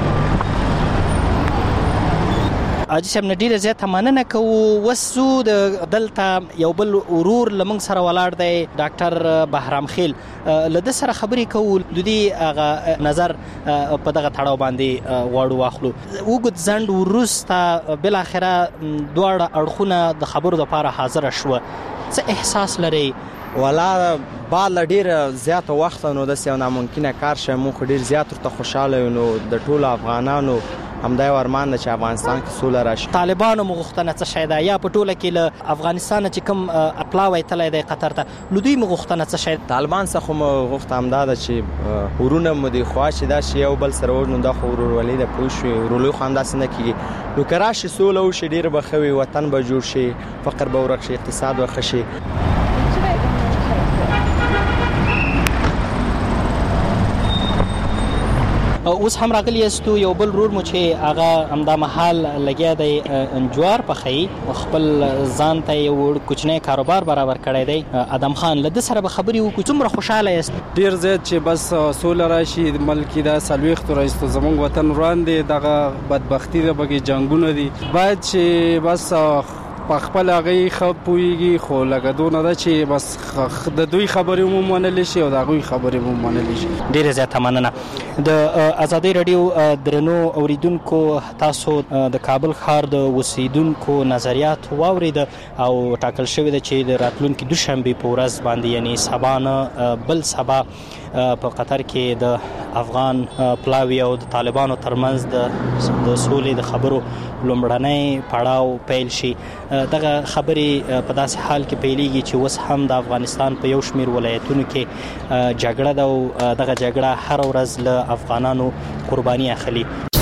حاجي صاحب نه ډیره زیاته مننه کوو. اوس زو د دلته یو بل ورور له موږ سره ولاړ دی ډاکټر بهرام خیل، له ده سره خبرې کوو د دې هغه نظر په دغه تړاو باندې غواړو واخلو. اوږد ځنډ وروسته بالاخره دواړه اړخونه د خبرو دپاره حاضره شوه. څه احساس لرئ؟ ولا بعد له ډېره زیاته وخته نو داسې یو ناممکنه کار شی موږ ډېر زیات ورته خوشحاله یو. نو د ټولو افغانانو همدا یو ارمان ده چې افغانستان کې سوله راشي. طالبانو مغوښتنه څه شی ده یا په ټوله کې له افغانستان چې کوم اپلاوی تللی دی قطر ته نو دوی مغوښتنه څه شی ده؟ طالبان څخه مو غوښته همدا ده چې ورونه مو دې خوا چې دا شي یو بل سره ورنو دا خو ورورولي ده پوه شوې ورورولي خو همداسې نه کېږي. نو که راشي سوله وشي ډېر به ښه وي، وطن به جوړ شي، فقر به ورک شي، اقتصاد به ښه شي. اوس هم راغلی یاستو یو بل رور مو چې هغه همدا مهال لګیا دی انجوار پخی خپل ځان ته یو کوچنی کاروبار برابر کړی دی. ادم خان له د سره به خبرې وکړو. څومره خوشاله یاست؟ ډیر زیات چې بس سوله راشي ملک دا سلويخت راځي زمونږ وطن وړاندې دغه بدبختی ده بګي جنگونه دي باید چې بس په خپل هغه خپويږي خو لکه دونه ده چې بس د دوی خبرې مو منل شي او د هغوی خبرې مو منل شي. ډیره زیاته مننه. د ازادي رادیو درنو اوریدونکو تاسو د کابل ښار د اوسیدونکو نظریات واورید او ټاکل شوی دی چې د راتلونکي دوشنبه په ورځ باندې یعنی سبا نه بل سبا په قطر کې د افغان پلاوی او د طالبانو ترمنځ د سولې د خبرو لومړنی پړاو پیل شي. دغه خبرې په داسې حال کې پیلېږي چې اوس هم د افغانستان په یو شمېر ولایتونو کې جګړه ده او دغه جګړه هر ورځ له افغانانو قرباني اخلي.